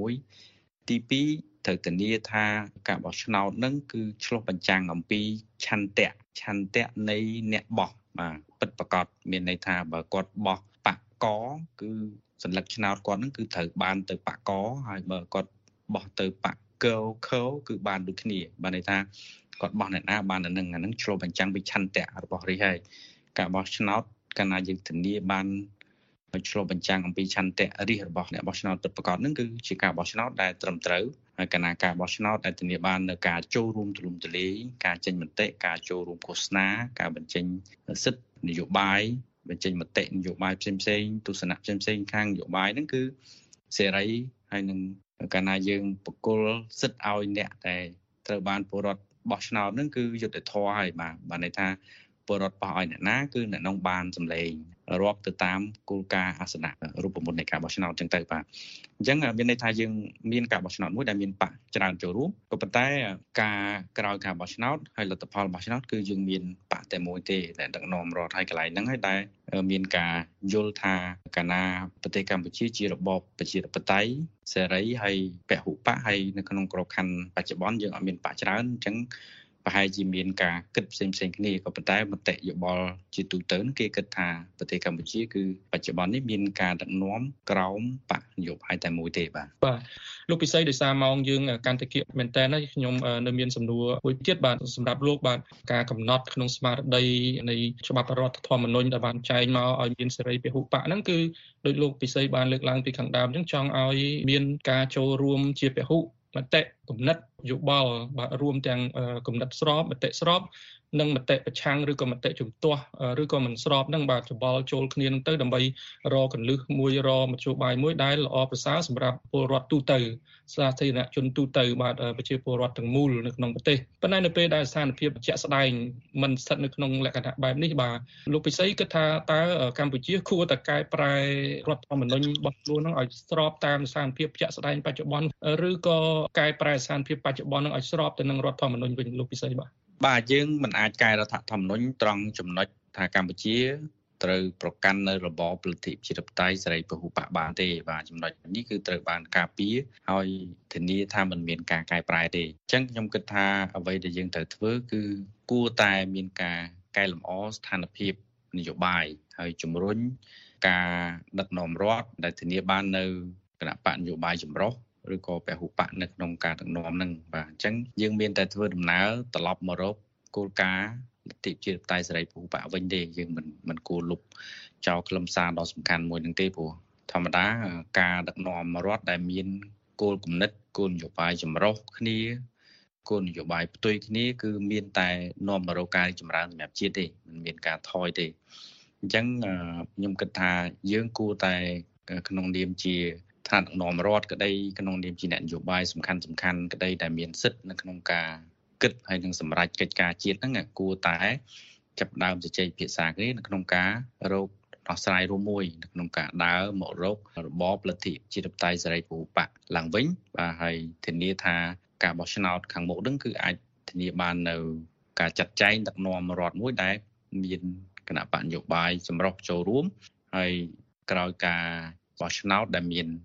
1ទី2ត្រូវធានាថាការបោះឆ្នោតហ្នឹងគឺឆ្លុះបញ្ចាំងអំពីឆន្ទៈនៃអ្នកបោះបាទពិតប្រាកដមានន័យថាបើគាត់បោះបកកគឺសញ្ញាឆ្នោតគាត់ហ្នឹងគឺត្រូវបានទៅបកកហើយបើគាត់បោះទៅបកកខគឺបានដូចគ្នាបានន័យថាគាត់បោះអ្នកណាបានអាហ្នឹងឆ្លុះបញ្ចាំងពីឆន្ទៈរបស់រាជហើយការបោះឆ្នោតកាលណាយើងធានាបានឆ្លុះបញ្ចាំងអំពីឆន្ទៈរាជរបស់អ្នកបោះឆ្នោតពិតប្រាកដហ្នឹងគឺជាការបោះឆ្នោតដែលត្រឹមត្រូវហើយកាលណាការបោះឆ្នោតដែលធានាបាននៅការចូលរួមទូលំទូលាយការចេញមតិការចូលរួមឃោសនាការបញ្ចេញសិទ្ធិនយោបាយបញ្ចេញមតិនយោបាយផ្សេងៗទស្សនៈផ្សេងៗខាងនយោបាយហ្នឹងគឺសេរីហើយនឹងកាលណាយើងបកគលសិទ្ធិឲ្យអ្នកដែលត្រូវបានពលរដ្ឋបោះឆ្នោតហ្នឹងគឺយុត្តិធម៌ហើយបាទន័យថាពលរដ្ឋបោះឲ្យអ្នកណាគឺអ្នកនោះបានសម្លេងរាប់ទៅតាមគោលការណ៍អាសនៈរូបមន្តនៃការបោះឆ្នោតចឹងទៅបាទអញ្ចឹងមានន័យថាយើងមានការបោះឆ្នោតមួយដែលមានបកច្រើនចូលរួមក៏ប៉ុន្តែការក្រោយការបោះឆ្នោតហើយលទ្ធផលបោះឆ្នោតគឺយើងមានបកតែមួយទេដែលដឹកនាំរដ្ឋហើយកន្លែងហ្នឹងហើយដែលមានការយល់ថាកាលណាប្រទេសកម្ពុជាជារបបប្រជាធិបតេយ្យសេរីហើយពហុបកហើយនៅក្នុងក្របខ័ណ្ឌបច្ចុប្បន្នយើងអត់មានបកច្រើនអញ្ចឹងប្រហែលជាមានការគិតផ្សេងៗគ្នាក៏ប៉ុន្តែមតិយោបល់ជាទូទៅគេគិតថាប្រទេសកម្ពុជាគឺបច្ចុប្បន្ននេះមានការដឹកនាំក្រោមបកនយោបាយតែមួយទេបាទលោកពិសីដោយសារម៉ោងយើងកាន់តែគៀកមែនតើខ្ញុំនៅមានសំណួរមួយទៀតបាទសម្រាប់លោកបាទការកំណត់ក្នុងស្មារតីនៃច្បាប់រដ្ឋធម្មនុញ្ញដែលបានចែងមកឲ្យមានសេរីពហុបកហ្នឹងគឺដោយលោកពិសីបានលើកឡើងពីខាងដើមអញ្ចឹងចង់ឲ្យមានការចូលរួមជាពហុមតិគំនិតយោបល់បាទរួមទាំងគំនិតស្របមតិស្របនិងមតិប្រឆាំងឬក៏មតិជំទាស់ឬក៏មិនស្របនឹងបាទច្បល់ចូលគ្នានឹងទៅដើម្បីរកកន្លឹះមួយរមធ្យោបាយមួយដែលល្អប្រសើរសម្រាប់ពលរដ្ឋទូទៅសាធារណជនទូទៅបាទប្រជាពលរដ្ឋទាំងមូលនៅក្នុងប្រទេសប៉ុន្តែនៅពេលដែលស្ថានភាពជាក់ស្ដែងមិនស្ថិតនៅក្នុងលក្ខណៈបែបនេះបាទលោកពិសីគិតថាតើកម្ពុជាគួរតែកែប្រែរដ្ឋធម្មនុញ្ញរបស់ខ្លួននឹងឲ្យស្របតាមស្ថានភាពជាក់ស្ដែងបច្ចុប្បន្នឬក៏កែប្រែស្ថានភាពបច្ចុប្បន្ននឹងឲ្យស្របទៅនឹងរដ្ឋធម្មនុញ្ញវិញលោកពិសីបាទយើងមិនអាចកែរដ្ឋធម្មនុញ្ញត្រង់ចំណុចថាកម្ពុជាត្រូវប្រកាន់នៅរបបលទ្ធិប្រជាធិបតេយ្យសេរីពហុបកបានទេបាទចំណុចនេះគឺត្រូវបានការពារហើយធានាថាមិនមានការកែប្រែទេអញ្ចឹងខ្ញុំគិតថាអ្វីដែលយើងត្រូវធ្វើគឺគួរតែមានការកែលម្អស្ថានភាពនយោបាយហើយជំរុញការដឹកនាំរដ្ឋដែលធានាបាននៅគណៈបកនយោបាយចម្រុះឬក៏ពហុបកនៅក្នុងការដឹកនាំហ្នឹងបាទអញ្ចឹងយើងមានតែធ្វើដំណើរត្រឡប់មករកគោលការណ៍លទ្ធិប្រជាធិបតេយ្យសេរីពហុបកវិញទេយើងមិនគួរលុបចោលខ្លឹមសារដ៏សំខាន់មួយហ្នឹងទេព្រោះធម្មតាការដឹកនាំរដ្ឋដែលមានគោលគំនិតគោលនយោបាយចម្រុះគ្នាគោលនយោបាយផ្ទុយគ្នាគឺមានតែនាំមករកការចម្រើនសម្រាប់ជាតិទេមិនមានការថយទេអញ្ចឹងខ្ញុំគិតថាយើងគួរតែក្នុងនាមជាឋានៈដឹកនាំរដ្ឋក្តីក្នុងនាមជាអ្នកនយោបាយសំខាន់ក្តីដែលមានសិទ្ធិនៅក្នុងការគិតហើយនឹងសម្រេចកិច្ចការជាតិហ្នឹងគួរតែចាប់ដើមជជែកពិភាក្សាគ្នានៅក្នុងការរកដោះស្រាយរួមមួយនៅក្នុងការដើរមករករបបលទ្ធិប្រជាធិបតេយ្យសេរីពហុបកឡើងវិញបាទហើយធានាថាការបោះឆ្នោតខាងមុខហ្នឹងគឺអាចធានាបាននៅការចាត់ចែងដឹកនាំរដ្ឋមួយដែលមានគណៈបកនយោបាយចម្រុះចូលរួមហើយក្រោយការបោះឆ្នោតដែលមាន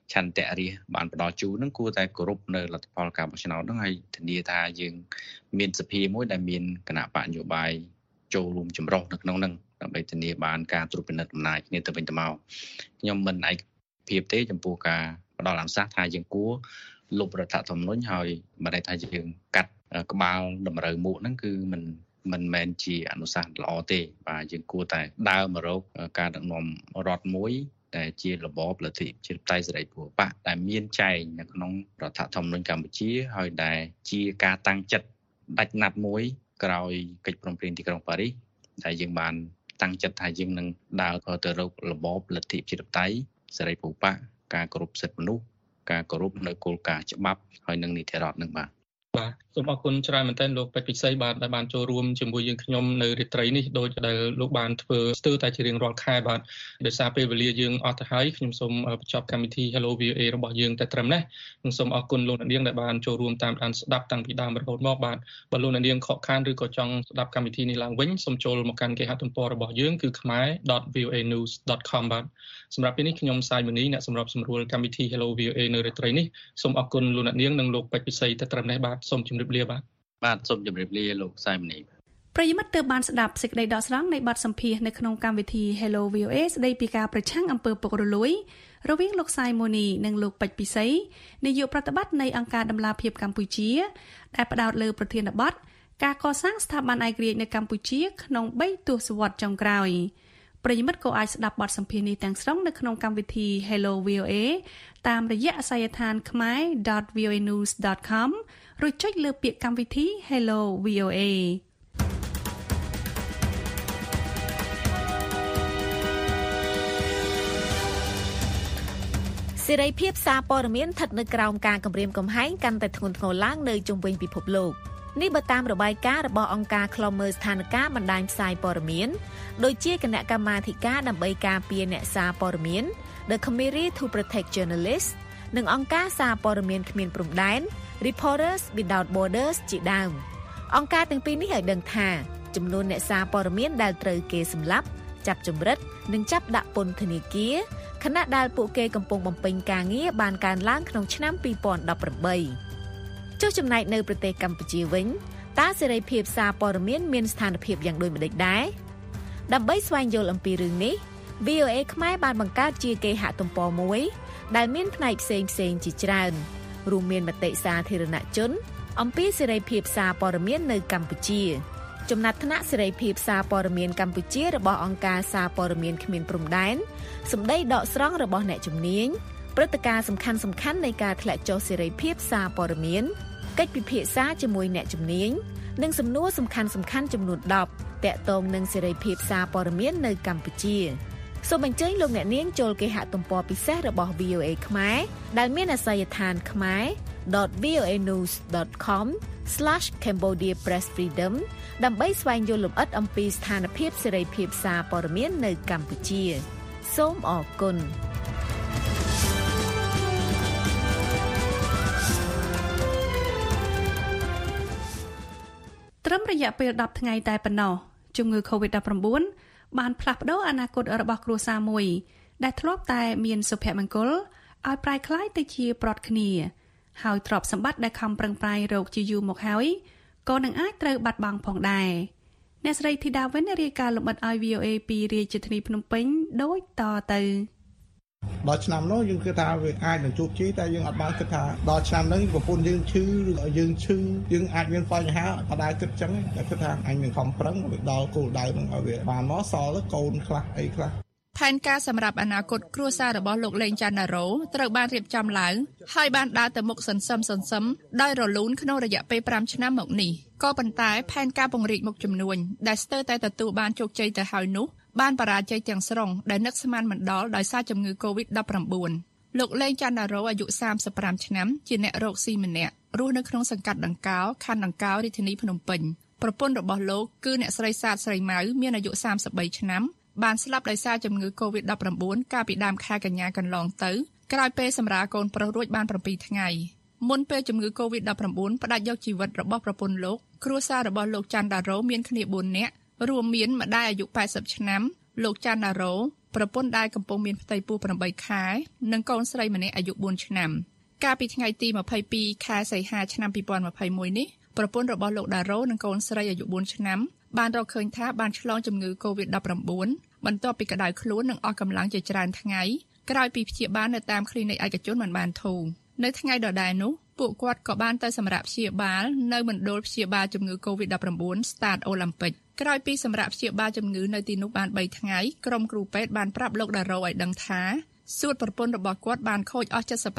ឆន្ទៈរាស្ត្របានផ្ដល់ជូនហ្នឹងគួរតែគោរពនៅលទ្ធផលការបោះឆ្នោតហ្នឹងហើយធានាថាយើងមានសភាមួយដែលមានគណៈបកនយោបាយចូលរួមចម្រុះនៅក្នុងហ្នឹងដើម្បីធានាបានការត្រួតពិនិត្យអំណាចគ្នាទៅវិញទៅមកខ្ញុំមិនឯកភាពទេចំពោះការផ្ដល់អនុសាសន៍ថាយើងគួរលុបរដ្ឋធម្មនុញ្ញហើយមិនได้ថាយើងកាត់ក្បាលតម្រូវមុខហ្នឹងគឺមិនមែនជាអនុសាសន៍ល្អទេបាទយើងគួរតែដើរមករកការដឹកនាំរដ្ឋមួយដែលជារបបលទ្ធិប្រជាធិបតេយ្យសេរីពហុបកដែលមានចែងនៅក្នុងរដ្ឋធម្មនុញ្ញកម្ពុជាហើយដែលជាការតាំងចិត្តដាច់ណាត់មួយក្រោយកិច្ចព្រមព្រៀងទីក្រុងប៉ារីសដែលយើងបានតាំងចិត្តថាយើងនឹងដើរទៅរករបបលទ្ធិប្រជាធិបតេយ្យសេរីពហុបកការគោរពសិទ្ធិមនុស្សការគោរពនៅគោលការណ៍ច្បាប់ហើយនឹងនីតិរដ្ឋនឹងបាទសូមអរគុណច្រើនមែនទែនលោកពេជ្រពិសីបាទដែលបានចូលរួមជាមួយយើងខ្ញុំនៅរាត្រីនេះដោយដែលលោកបានធ្វើស្ទើរតែជារៀងរាល់ខែបាទដោយសារពេលវេលាយើងអស់ទៅហើយខ្ញុំសូមបញ្ចប់កម្មវិធី Hello VOA របស់យើងតែត្រឹមនេះខ្ញុំសូមអរគុណលោកអ្នកនាងដែលបានចូលរួមតាមដានស្ដាប់តាំងពីដើមរហូតមកបាទបើលោកអ្នកនាងខកខានឬក៏ចង់ស្ដាប់កម្មវិធីនេះឡើងវិញសូមចូលមកកាន់គេហទំព័ររបស់យើងគឺ khmer.voanews.com បាទសម្រាប់ពេលនេះខ្ញុំសាយមនីអ្នកសម្របសម្រួលកម្មវិធី Hello VOA នៅរាត្រីនេះសូមអរគុណលោកអ្នកនាងនិងលោកពេជ្រពិសីតែត្រឹមនេះបាទសូមជម្រាបលាបាទសូមជម្រាបលាលោកសាយមនីប្រិយមិត្តទើបបានស្ដាប់សេចក្តីដកស្រង់នៃបទសម្ភាសន៍នៅក្នុងកម្មវិធី Hello VOA ស្ដីពីការប្រឆាំងអំពើពុករលួយរវាងលោកសាយមូនីនិងលោកពេជ្រពិសីនាយកប្រតិបត្តិនៃអង្គការដំឡាភិបកម្ពុជាដែលផ្ដោតលើប្រធានបទការកសាងស្ថាប័នឯករាជ្យនៅកម្ពុជាក្នុង3ទសវត្សរ៍ចុងក្រោយប្រិយមិត្តក៏អាចស្ដាប់បទសម្ភាសន៍នេះទាំងស្រុងនៅក្នុងកម្មវិធី Hello VOA តាមរយៈអាសយដ្ឋាន khmer.voanews.com ឬចុចលើពាក្យកម្មវិធី Hello VOA សេរីភាពសារព័ត៌មានស្ថិតនៅក្រោមការគំរាមកំហែងកាន់តែធ្ងន់ធ្ងរឡើងនៅជុំវិញពិភពលោកនេះបើតាមរបាយការណ៍របស់អង្គការឃ្លាំមើលស្ថានភាពបណ្ដាញផ្សាយព័ត៌មានដូចជាគណៈកម្មាធិការដើម្បីការពារអ្នកសារព័ត៌មាន The Committee to Protect Journalists និងអង្គការសារព័ត៌មានគ្មានព្រំដែន Reporters Without Borders ជាដើមអង្គការទាំងពីរនេះឲ្យដឹងថាចំនួនអ្នកសារព័ត៌មានដែលត្រូវគេសម្លាប់ចាប់ចម្រិតនិងចាប់ដាក់ពន្ធនាគារខណៈដែលពួកគេកំពុងបំពេញការងារបានកើនឡើងក្នុងឆ្នាំ2018ចុះចំណែកនៅប្រទេសកម្ពុជាវិញតើសេរីភាពសារព័ត៌មានមានស្ថានភាពយ៉ាងដូចម្តេចដែរដើម្បីស្វែងយល់អំពីរឿងនេះ VOA ខ្មែរបានបង្កើតជាគេហទំព័រមួយដែលមានផ្នែកផ្សេងៗជាច្រើនរួមមានមតិសាធារណជនអំពីសេរីភាពសារព័ត៌មាននៅកម្ពុជាចំណាត់ថ្នាក់សេរីភាពសារព័ត៌មានកម្ពុជារបស់អង្គការសារព័ត៌មានគ្មានព្រំដែនសម្ដីដកស្រង់របស់អ្នកជំនាញព្រឹត្តិការណ៍សំខាន់ៗនៃការធ្លាក់ចុះសេរីភាពសារព័ត៌មានកិច្ចពិភាក្សាជាមួយអ្នកជំនាញនិងសំណួរសំខាន់ៗចំនួន10ទាក់ទងនឹងសេរីភាពសារព័ត៌មាននៅកម្ពុជាសូមអញ្ជើញលោកអ្នកនាងចូលគេហទំព័រពិសេសរបស់ VOA ខ្មែរដែលមានអាសយដ្ឋាន khmer.voanews.com/CambodiaPressFreedom ដើម្បីស្វែងយល់លម្អិតអំពីស្ថានភាពសេរីភាពសារព័ត៌មាននៅកម្ពុជាសូមអរគុណត្រឹមរយៈពេល10ថ្ងៃតែប៉ុណ្ណោះជំងឺ COVID-19 បានផ្លាស់ប្ដូរអនាគតរបស់គ្រួសារមួយដែលធ្លាប់តែមានសុភមង្គលឲ្យប្រែក្លាយទៅជាប្រត់គ្នាហើយទ្រព្យសម្បត្តិដែលខំប្រឹងប្រែងរកជាយូរមកហើយក៏នឹងអាចត្រូវបាត់បង់ផងដែរអ្នកស្រីធីតាវិនរាយការណ៍លម្អិតឲ្យ VOA ពីរាជធានីភ្នំពេញដូចតទៅដល់ឆ្នាំនោះយើងគិតថាវាអាចនឹងជោគជ័យតែយើងអត់បានគិតថាដល់ឆ្នាំនេះប្រពន្ធយើងឈឺឬយើងឈឺយើងអាចមានបញ្ហាអត់ដែរគិតចឹងតែគិតថាអញនឹងខំប្រឹងវាដល់គោលដៅនឹងឲ្យវាបានមកសល់ទៅកូនខ្លះអីខ្លះផែនការសម្រាប់អនាគតគ្រួសាររបស់លោកលេងច័ន្ទណារ៉ូត្រូវបានរៀបចំឡើងហើយបានដើរទៅមុខសន្សឹមដោយរលូនក្នុងរយៈពេល5ឆ្នាំមកនេះក៏ប៉ុន្តែផែនការពង្រីកមុខចំនួនដែលស្ទើរតែទទួលបានជោគជ័យទៅហើយនោះបានបរាជ័យទាំងស្រុងដែលនឹកស្មានមិនដល់ដោយសារជំងឺ COVID-19 លោកលេងច័ន្ទណារ៉ូអាយុ35ឆ្នាំជាអ្នករកស៊ីម្នាក់រស់នៅក្នុងសង្កាត់ដង្កោខណ្ឌដង្កោរាជធានីភ្នំពេញប្រពន្ធរបស់លោកគឺអ្នកស្រីសាទស្រីម៉ៅមានអាយុ33ឆ្នាំបានស្លាប់ដោយសារជំងឺ COVID-19 កាលពីដើមខែកញ្ញាកន្លងទៅក្រោយពេលសម្រាលកូនប្រុសរួចបាន7ថ្ងៃមុនពេលជំងឺ COVID-19 ផ្ដាច់យកជីវិតរបស់ប្រពន្ធលោកគ្រួសាររបស់លោកច័ន្ទណារ៉ូមានគ្នា4នាក់រួមមានម្ដាយអាយុ80ឆ្នាំលោកច័ន្ទណារ៉ូប្រពន្ធដែលកំពុងមានផ្ទៃពោះ8ខែនិងកូនស្រីម្នាក់អាយុ4ឆ្នាំកាលពីថ្ងៃទី22ខែសីហាឆ្នាំ2021នេះប្រពន្ធរបស់លោកដារ៉ូនិងកូនស្រីអាយុ4ឆ្នាំបានរកឃើញថាបានឆ្លងជំងឺ COVID-19 បន្ទាប់ពីក្តៅខ្លួននិងអស់កម្លាំងជាច្រើនថ្ងៃក្រោយពីព្យាបាលនៅតាមគ្លីនិកឯកជនមិនបានធូរនៅថ្ងៃដដែលនោះពួកគាត់ក៏បានទៅសម្រាប់ព្យាបាលនៅមណ្ឌលព្យាបាលជំងឺ COVID-19 Start Olympic ក្រោយពីសម្រាប់ព្យាបាលជំងឺនៅទីនោះបាន3ថ្ងៃក្រុមគ្រូពេទ្យបានប្រាប់លោកដារ៉ូឲ្យដឹងថាសួតប្រពន្ធរបស់គាត់បានខូចអស់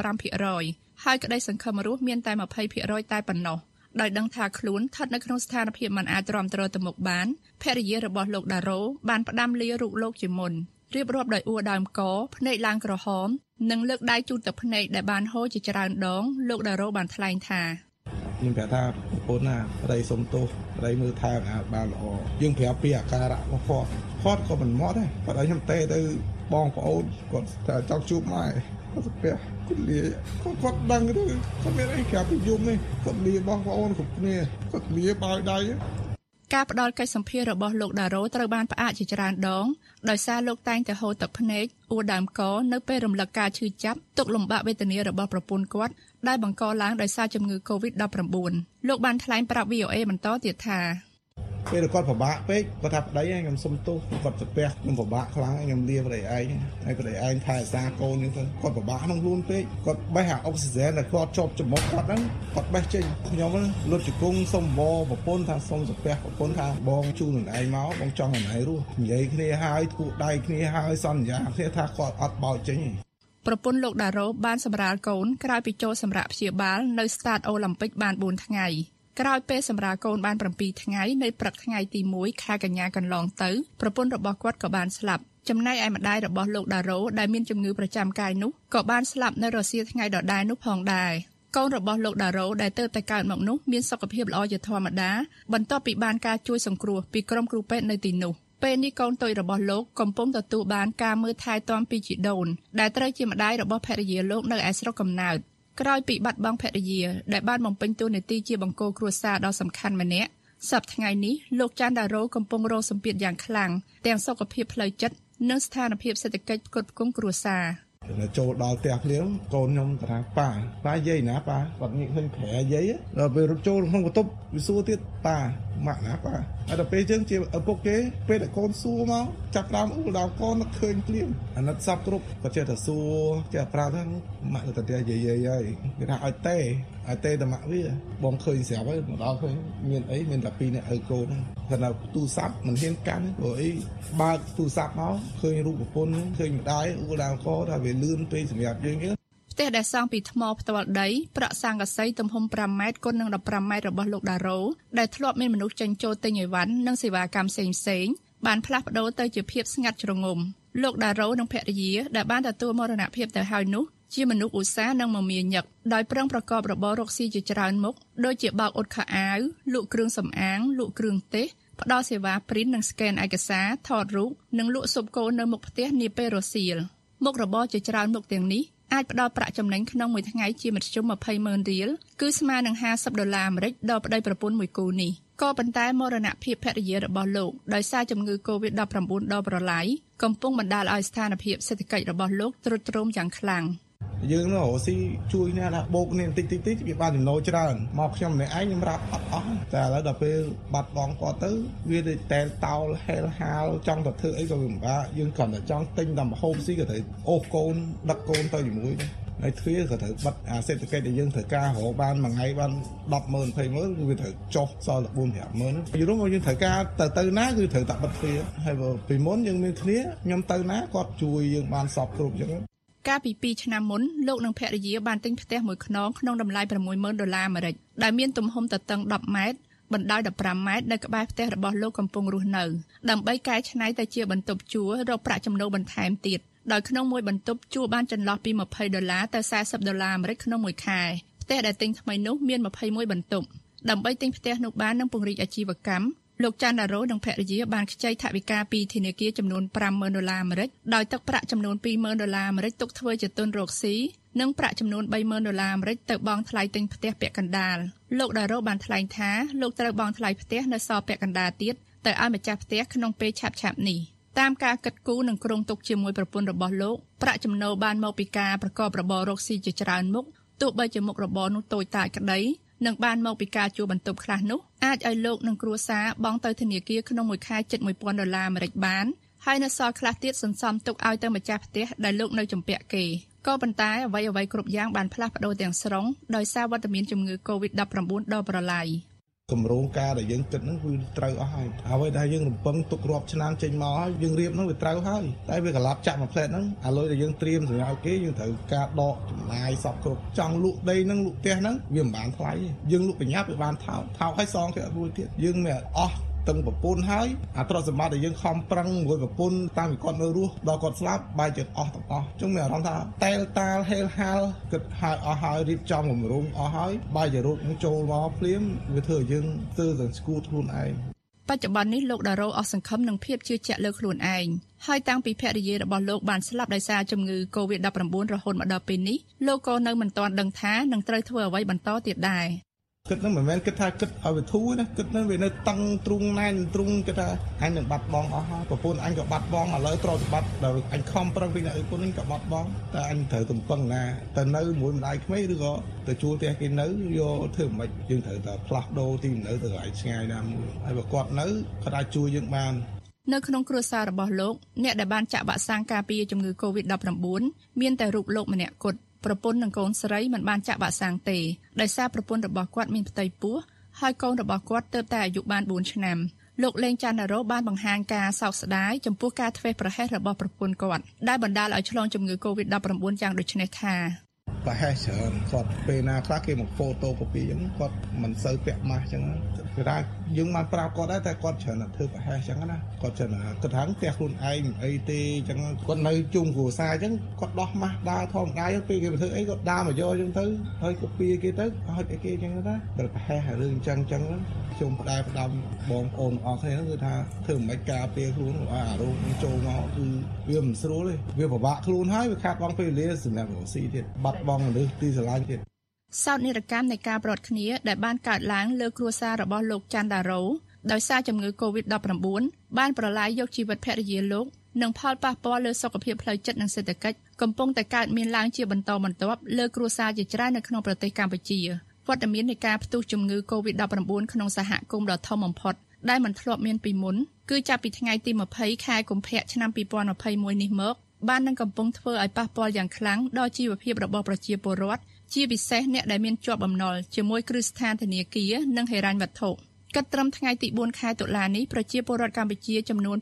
75% ហើយក្តីសង្ឃឹមរស់មានតែ 20% តែប៉ុណ្ណោះដោយដឹងថាខ្លួនស្ថិតនៅក្នុងស្ថានភាពមិនអាចទ្រាំទ្រទៅមុខបានភរិយារបស់លោកដារ៉ូបានផ្ដាំលារូបលោកជាមុនរៀបរាប់ដោយអួរដើមកភ្នែកឡើងក្រហមនិងលើកដៃជូតទៅភ្នែកដែលបានហូរជាច្រើនដងលោកដារ៉ូបានថ្លែងថាខ្ញុំប្រាប់ថាប្រពន្ធណាប្តីសុំទោសប្តីមើលថែបានល្អយើងប្រាប់ពីអាការៈរបស់គាត់ក៏មិនមកដែរគាត់ឲ្យខ្ញុំទេទៅបងប្អូនគាត់តែចង់ជួបម៉ែគាត់ស្ពះគាត់លាគាត់ដឹងទៅគាត់មានអីប្រាប់ពីយំនេះគាត់លាបងប្អូនគ្រប់គ្នាគាត់លាបឲ្យដៃការផ្ដល់កិច្ចសម្ភាររបស់លោកដារ៉ូត្រូវបានផ្អាកជាច្រើនដងដោយសារលោកតែងតែហូរទឹកភ្នែកអួរដើមកនៅពេលរំលឹកការឈឺចាប់ទុក្ខលំបាកវេទនារបស់ប្រពន្ធគាត់ដែលបង្កឡើងដោយសារជំងឺ COVID-19 លោកបានថ្លែងប្រាប់ VOA បន្តទៀតថាពេលគាត់ពិបាកពេកគាត់ថាប្តីខ្ញុំសុំទោសគាត់ស្ពះខ្ញុំពិបាកខ្លាំងខ្ញុំលាប្តីឯងហើយប្តីឯងថែរក្សាកូនហ្នឹងទៅគាត់ពិបាកក្នុងខ្លួនពេកគាត់បេះអាអុកស៊ីហ្សែនដែលគាត់ជាប់ចំមុខគាត់ហ្នឹងគាត់បេះចេញខ្ញុំលុតជង្គង់សុំវប្រពន្ធថាសុំស្ពះប្រពន្ធថាបងជូននឹងឯងមកបងចង់ឲ្យឯងរស់និយាយគ្នាហើយគូដៃគ្នាហើយសន្យាគ្នាថាគាត់អត់បោចចេញទេប្រពន្ធលោកដារ៉ូបានសម្រាលកូនក្រោយពីចូលសម្រាប់ព្យាបាលនៅ Start Olympic បាន4ថ្ងៃក្រោយពេលសម្រាលកូនបាន7ថ្ងៃនៅព្រឹកថ្ងៃទី1ខែកញ្ញាកន្លងទៅប្រពន្ធរបស់គាត់ក៏បានស្លាប់ចំណែកឯម្ដាយរបស់លោកដារ៉ូដែលមានជំងឺប្រចាំកាយនោះក៏បានស្លាប់នៅរសៀលថ្ងៃដដែលនោះផងដែរកូនរបស់លោកដារ៉ូដែលទើបតែកើតមកនោះមានសុខភាពល្អជាធម្មតាបន្ទាប់ពីបានការជួយសង្គ្រោះពីក្រុមគ្រូពេទ្យនៅទីនោះពេលនេះកូនតូចរបស់លោកកំពុងទទួលបានការមើលថែទាំពីជីដូនដែលត្រូវជាម្ដាយរបស់ភរិយាលោកនៅឯស្រុកកំណើតក្រោយពីបាត់បង់ភរិយាដែលបានបំពេញតួនាទីជាបង្គោលគ្រួសារដ៏សំខាន់ម្នាក់សប្តាហ៍ថ្ងៃនេះលោកចាន់ដារ៉ូកំពុងរងសម្ពាធយ៉ាងខ្លាំងទាំងសុខភាពផ្លូវចិត្តនិងស្ថានភាពសេដ្ឋកិច្ចផ្គត់ផ្គង់គ្រួសារចូលដល់ផ្ទះភ្លាមកូនខ្ញុំថាប៉ាយាយណាប៉ាគាត់ងាកឃើញប្រែយាយដល់ពេលរត់ចូលក្នុងបន្ទប់វាសួរទៀតប៉ាម៉ាក់ណាប៉ាហើយដល់ពេលយើងជាឪពុកគេពេលតែកូនសួរមកចាប់ដើមអ៊ូដល់កូននឹកឃើញភ្លាមអាណិតសពគ្រប់គាត់ចេះតែសួរចេះប្រាប់ថាម៉ាក់ទៅតែយាយហើយគេថាឲ្យទេតែម៉ាក់វាបងឃើញស្រាប់ហើយមកដល់ឃើញមានអីមានតែ2នាក់ឲ្យកូនគាត់ថាទូរស័ព្ទមិនហ៊ានកាន់ព្រោះអីបើកទូរស័ព្ទមកឃើញរូបប្រពន្ធឃើញម្ដាយអ៊ូដល់កថាវាលឿនពេកសម្រាប់យើងទេផ្ទះដែលសង់ពីថ្មផ្ទាល់ដីប្រាក់ស័ង្កសីទំហំ5ម៉ែត្រគុណនឹង15ម៉ែត្ររបស់លោកដារ៉ូដែលធ្លាប់មានមនុស្សចេញចូលទិញអីវ៉ាន់និងសេវាកម្មផ្សេងៗបានផ្លាស់ប្ដូរទៅជាភាពស្ងាត់ជ្រងំលោកដារ៉ូនិងភរិយាដែលបានទទួលមរណភាពទៅហើយនោះជាមនុស្សឧស្សាហ៍និងមមាញឹកដោយប្រឹងប្រកបរបររកស៊ីជាច្រើនមុខដូចជាបោកអ៊ុតខោអាវលក់គ្រឿងសម្អាងលក់គ្រឿងទេសផ្ដល់សេវាព្រីននិងស្កេនឯកសារថតរូបនិងលក់ស៊ុបគោនៅមុខផ្ទះនាពេលរសៀលមុខរបរជាច្រើនមុខទាំងនេះអាចផ្ដល់ប្រាក់ចំណេញក្នុងមួយថ្ងៃជាមធ្យម$200,000រៀលគឺស្មើនឹង$50អាមេរិកដល់ប្តីប្រពន្ធមួយគូនេះក៏ប៉ុន្តែមរណភាពភរិយារបស់លោកដោយសារជំងឺ COVID-19 ដល់ប្រឡាយកំពុងបណ្ដាលឲ្យស្ថានភាពសេដ្ឋកិច្ចរបស់លោកទ្រុឌទ្រោមយ៉ាងខ្លាំងយើងនោះស៊ីជួយគ្នាថាបោកគ្នាតិចវាបានចំណូលច្រើនមកខ្ញុំម្នាក់ឯងខ្ញុំរាប់អត់អស់តែឥឡូវដល់ពេលបាត់បង់គាត់ទៅវាទៅតែតោលហែលហាលចង់ទៅធ្វើអីក៏វាមិនបាយើងគ្រាន់តែចង់ទិញតែម្ហូបស៊ីក៏ត្រូវអូសកូនដឹកកូនទៅជាមួយហើយទ្វាក៏ត្រូវបិទអាសេដ្ឋកិច្ចដែលយើងត្រូវការរកបានមួយថ្ងៃបាន10,000 20,000គឺវាត្រូវចុះសល់តែ4-5,000យូរមកយើងត្រូវការទៅណាគឺត្រូវតែបិទទ្វាហើយពីមុនយើងមានគ្នាខ្ញុំទៅណាគាត់ជួយយើងបានសពគ្រប់អញ្ចឹងកាលពី2ឆ្នាំមុនលោកនិងភរិយាបានទិញផ្ទះមួយខ្នងក្នុងតម្លៃ$60,000អាមេរិកដែលមានទំហំទទឹង10ម៉ែត្របណ្ដោយ15ម៉ែត្រនៅក្បែរផ្ទះរបស់លោកកំពុងរស់នៅដើម្បីកែច្នៃទៅជាបន្ទប់ជួលរកប្រាក់ចំណូលបន្ថែមទៀតដោយក្នុងមួយបន្ទប់ជួលបានចន្លោះពី$20ទៅ$40អាមេរិកក្នុងមួយខែផ្ទះដែលទិញថ្មីនោះមាន21បន្ទប់ដើម្បីទិញផ្ទះនោះបាននិងពង្រីកអាជីវកម្មលោកចាន់ដារ៉ូនិងភរិយាបានខ្ចីថវិកាពីធនាគារចំនួន$50,000អាមេរិកដោយទឹកប្រាក់ចំនួន$20,000អាមេរិកទុកធ្វើជាទុនរកស៊ីនិងប្រាក់ចំនួន$30,000អាមេរិកទៅបង់ថ្លៃទិញផ្ទះពាក់កណ្ដាលលោកដារ៉ូបានថ្លែងថាលោកត្រូវបង់ថ្លៃផ្ទះនៅសល់ពាក់កណ្ដាលទៀតទៅឲ្យម្ចាស់ផ្ទះក្នុងពេលឆាប់ៗនេះតាមការកាត់គូនិងក្រុងទុកជាមួយប្រពន្ធរបស់លោកប្រាក់ចំណូលបានមកពីការប្រកបរបររកស៊ីជាច្រើនមុខទោះបីជាមុខរបរនោះតូចតាចក្តីនិងបានមកពីការជួលបន្ទប់ខ្លះនោះអាចឲ្យលោកនិងគ្រួសារបង់ទៅធនាគារក្នុងមួយខែជិត$1,000អាមេរិកបានហើយនៅសល់ខ្លះទៀតសន្សំទុកឲ្យទៅម្ចាស់ផ្ទះដែលលោកនៅជំពាក់គេក៏ប៉ុន្តែអ្វីៗគ្រប់យ៉ាងបានផ្លាស់ប្ដូរទាំងស្រុងដោយសារវត្តមានជំងឺ COVID-19 ដ៏ប្រឡាយគម្រោងការដែលយើងគិតហ្នឹងគឺត្រូវអស់ហើយអ្វីដែលយើងរំពឹងទុករាប់ឆ្នាំចេញមកហើយយើងរៀបហ្នឹងវាត្រូវហើយតែវាកន្លប់ចាក់មួយផ្លែតហ្នឹងអាលុយដែលយើងត្រៀមសម្រាប់ឲ្យគេយើងត្រូវការដកចំណាយសពគ្រប់ចង់លក់ដីហ្នឹងលក់ផ្ទះហ្នឹងវាមិនបានថ្លៃទេយើងលក់ប្រញាប់វាបានថោកឲ្យសងគេអត់រួចទៀតយើងមិនអស់ទាំងប្រពន្ធហើយអាទ្រព្យសម្បត្តិដែលយើងខំប្រឹងមួយប្រពន្ធតាមពីគាត់នៅរស់ដល់គាត់ស្លាប់បែរជាអស់ទាំងអស់ចឹងមានអារម្មណ៍ថាតែលតាលហេលហាលគិតហើយអស់ហើយរៀបចំគម្រោងអស់ហើយបែរជារោគនឹងចូលមកភ្លាមវាធ្វើឲ្យយើងស្ទើរតែស្គូតខ្លួនឯងបច្ចុប្បន្ននេះលោកដារ៉ូអស់សង្ឃឹមនឹងភាពជឿជាក់លើខ្លួនឯងហើយតាំងពីភរិយារបស់លោកបានស្លាប់ដោយសារជំងឺ COVID-19 រហូតមកដល់ពេលនេះលោកក៏នៅមិនទាន់ដឹងថានឹងត្រូវធ្វើអ្វីបន្តទៀតដែរគិតនឹងមិនមែនគិតថាគិតឲ្យវាធូរណាគិតនឹងវានៅតឹងទ្រូងណែនទ្រូងគិតថាអញនឹងបាត់បង់អស់ហើយប្រពន្ធអញក៏បាត់បង់ឥឡូវត្រូវទៅបាត់ដល់អញខំប្រឹងពីអ្នកប្រពន្ធអញក៏បាត់បង់តែអញត្រូវទំពឹងណាទៅនៅមួយម្ដាយក្មេងឬក៏ទៅជួលផ្ទះគេនៅយកធ្វើមិនយើងត្រូវតែផ្លាស់ដូរទីនៅទៅកន្លែងឆ្ងាយណាមួយហើយបើគាត់នៅគាត់អាចជួយយើងបាននៅក្នុងគ្រួសាររបស់លោកអ្នកដែលបានចាក់វ៉ាក់សាំងការពារជំងឺ COVID-19 មានតែរូបលោកម្នាក់គត់ប្រពន្ធនិងកូនស្រីមិនបានចាក់វ៉ាក់សាំងទេដោយសារប្រពន្ធរបស់គាត់មានផ្ទៃពោះហើយកូនរបស់គាត់ទើបតែអាយុបាន4ឆ្នាំលោកលេងច័ន្ទរ៉ូបានបង្ហាញការសោកស្ដាយចំពោះការធ្វេសប្រហែសរបស់ប្រពន្ធគាត់ដែលបណ្ដាលឲ្យឆ្លងជំងឺ COVID-19 យ៉ាងដូចនេះថាប្រហែសច្រើនគាត់ពេលណាខ្លះគេមកហ្វូតូកូពីអញ្ចឹងគាត់មិនសូវពាក់ម៉ាស់អញ្ចឹងគេថាយើងបានប្រាប់គាត់ដែរតែគាត់ច្រើនតែធ្វើប្រហែសអញ្ចឹងណាគាត់ច្រើនគាត់ថាផ្ទះខ្លួនឯងអីទេអញ្ចឹងគាត់នៅជុំគ្រួសារអញ្ចឹងគាត់ដោះម៉ាស់ដើរធម្មតាពេលគេមកធ្វើអីគាត់ដើរមកយកអញ្ចឹងទៅហើយកូពីគេទៅឲ្យគេអញ្ចឹងណាដល់ប្រហែសរឿងអញ្ចឹងខ្ញុំផ្ដាំបងប្អូនអស់គ្នាគឺថាធ្វើមិនការពារខ្លួនឲ្យអារោគនឹងចូលមកគឺវាមិនស្រួលទេវាពិបាកខ្លួនហើយវាខាតបង់ពេលវេលាសម្រាប់រកស៊ីទៀតបាត់បង់មនុស្សទីស្រឡាញ់ទៀតសោកនាដកម្មនៃការប្រត់គ្នាដែលបានកើតឡើងលើគ្រួសាររបស់លោកច័ន្ទដារ៉ូដោយសារជំងឺ COVID-19 បានប្រឡាយយកជីវិតភរិយាលោកនិងផលប៉ះពាល់លើសុខភាពផ្លូវចិត្តនិងសេដ្ឋកិច្ចកំពុងតែកើតមានឡើងជាបន្តបន្ទាប់លើគ្រួសារជាច្រើននៅក្នុងប្រទេសកម្ពុជាវត្តមាននៃការផ្ទុះជំងឺ COVID-19 ក្នុងសហគមន៍ដ៏ធំបំផុតដែលមិនធ្លាប់មានពីមុនគឺចាប់ពីថ្ងៃទី20ខែកុម្ភៈឆ្នាំ2021នេះមកបាននឹងកំពុងធ្វើឲ្យប៉ះពាល់យ៉ាងខ្លាំងដល់ជីវភាពរបស់ប្រជាពលរដ្ឋជាពិសេសអ្នកដែលមានជាប់បំណុលជាមួយគ្រឹះស្ថានធនាគារនិងហិរញ្ញវត្ថុគិតត្រឹមថ្ងៃទី4ខែតុលានេះប្រជាពលរដ្ឋកម្ពុជាចំនួន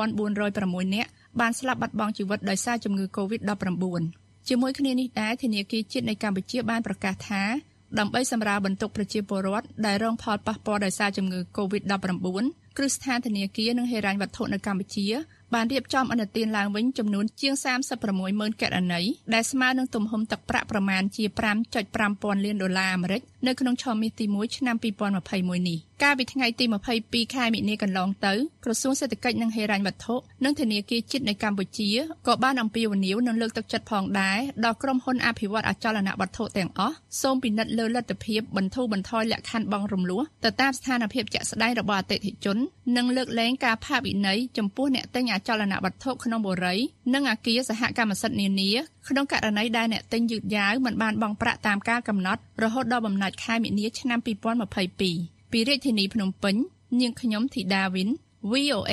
2406នាក់បានស្លាប់បាត់បង់ជីវិតដោយសារជំងឺ COVID-19 ជាមួយគ្នានេះដែរធនាគារជាតិនៃកម្ពុជាបានប្រកាសថាដើម្បីសម្រាលបន្ទុកប្រជាពលរដ្ឋដែលរងផលប៉ះពាល់ដោយសារជំងឺ COVID-19 គ្រឹះស្ថានធនាគារនិងហិរញ្ញវត្ថុនៅកម្ពុជាបានរៀបចំអនុទានឡើងវិញចំនួនជាង 36,000 កណីដែលស្មើនឹងទំហំទឹកប្រាក់ប្រមាណជា $5.5 ពាន់លានអាមេរិកនៅក្នុងឆមាសទី1ឆ្នាំ2021នេះកាលពីថ្ងៃទី22ខែមិនិនាកន្លងទៅក្រសួងសេដ្ឋកិច្ចនិងហិរញ្ញវត្ថុនិងធនាគារជាតិនៃកម្ពុជាក៏បានអំពាវនាវនិងលើកទឹកចិត្តផងដែរដល់ក្រុមហ៊ុនអភិវឌ្ឍអចលនវត្ថុទាំងអស់សូមពិនិត្យលើលទ្ធភាពបន្ធូរបន្ថយលក្ខខណ្ឌបង់រំលោះទៅតាមស្ថានភាពជាក់ស្ដែងរបស់អតិថិជននិងលើកលែងការផាកពិន័យចំពោះអ្នកទិញអចលនវត្ថុក្នុងបុរីនិងអគារសហកម្មសិទ្ធិនានាក្នុងករណីដែលអ្នកទិញយឺតយ៉ាវមិនបានបង់ប្រាក់តាមការកំណត់រហូតដល់បំណាច់ខែមិនិនាឆ្នាំ2022ពីរាជធានីភ្នំពេញនាងខ្ញុំធីតាវិន VOA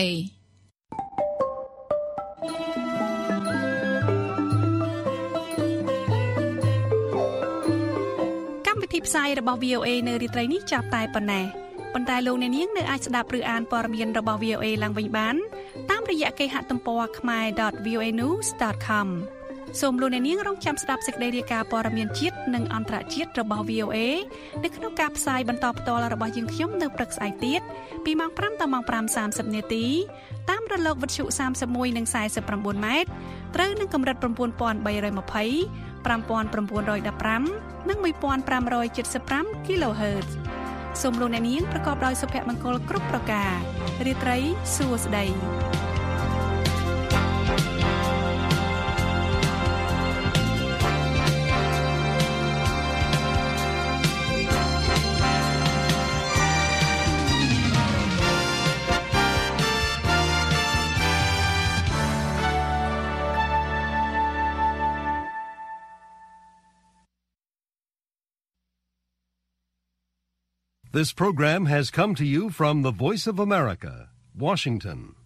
កម្មវិធីផ្សាយរបស់ VOA នៅរាត្រីនេះចាប់តែប៉ុណ្ណេះប៉ុន្តែលោកអ្នកនាងនៅអាចស្ដាប់ឬអានព័ត៌មានរបស់ VOA ឡើងវិញបានតាមរយៈគេហទំព័រ khmer.voanews.com សូមលោកអ្នកនាងរងចាំស្ដាប់សេចក្តីរាយការណ៍ព័ត៌មានជាតិនិងអន្តរជាតិរបស់ VOA នៅក្នុងការផ្សាយបន្តផ្ទាល់របស់យើងខ្ញុំនៅព្រឹកស្អែកទៀតពីម៉ោង 5 ដល់ម៉ោង 5:30 នាទីតាមរលកវិទ្យុ 31 និង 49 ម៉ែត្រត្រូវនឹងកម្រិត 9320 5915 និង 1575 kHz សូមលោកអ្នកនាងប្រកបដោយសុភមង្គលគ្រប់ប្រការរាត្រីសួស្តី This program has come to you from the Voice of America, Washington.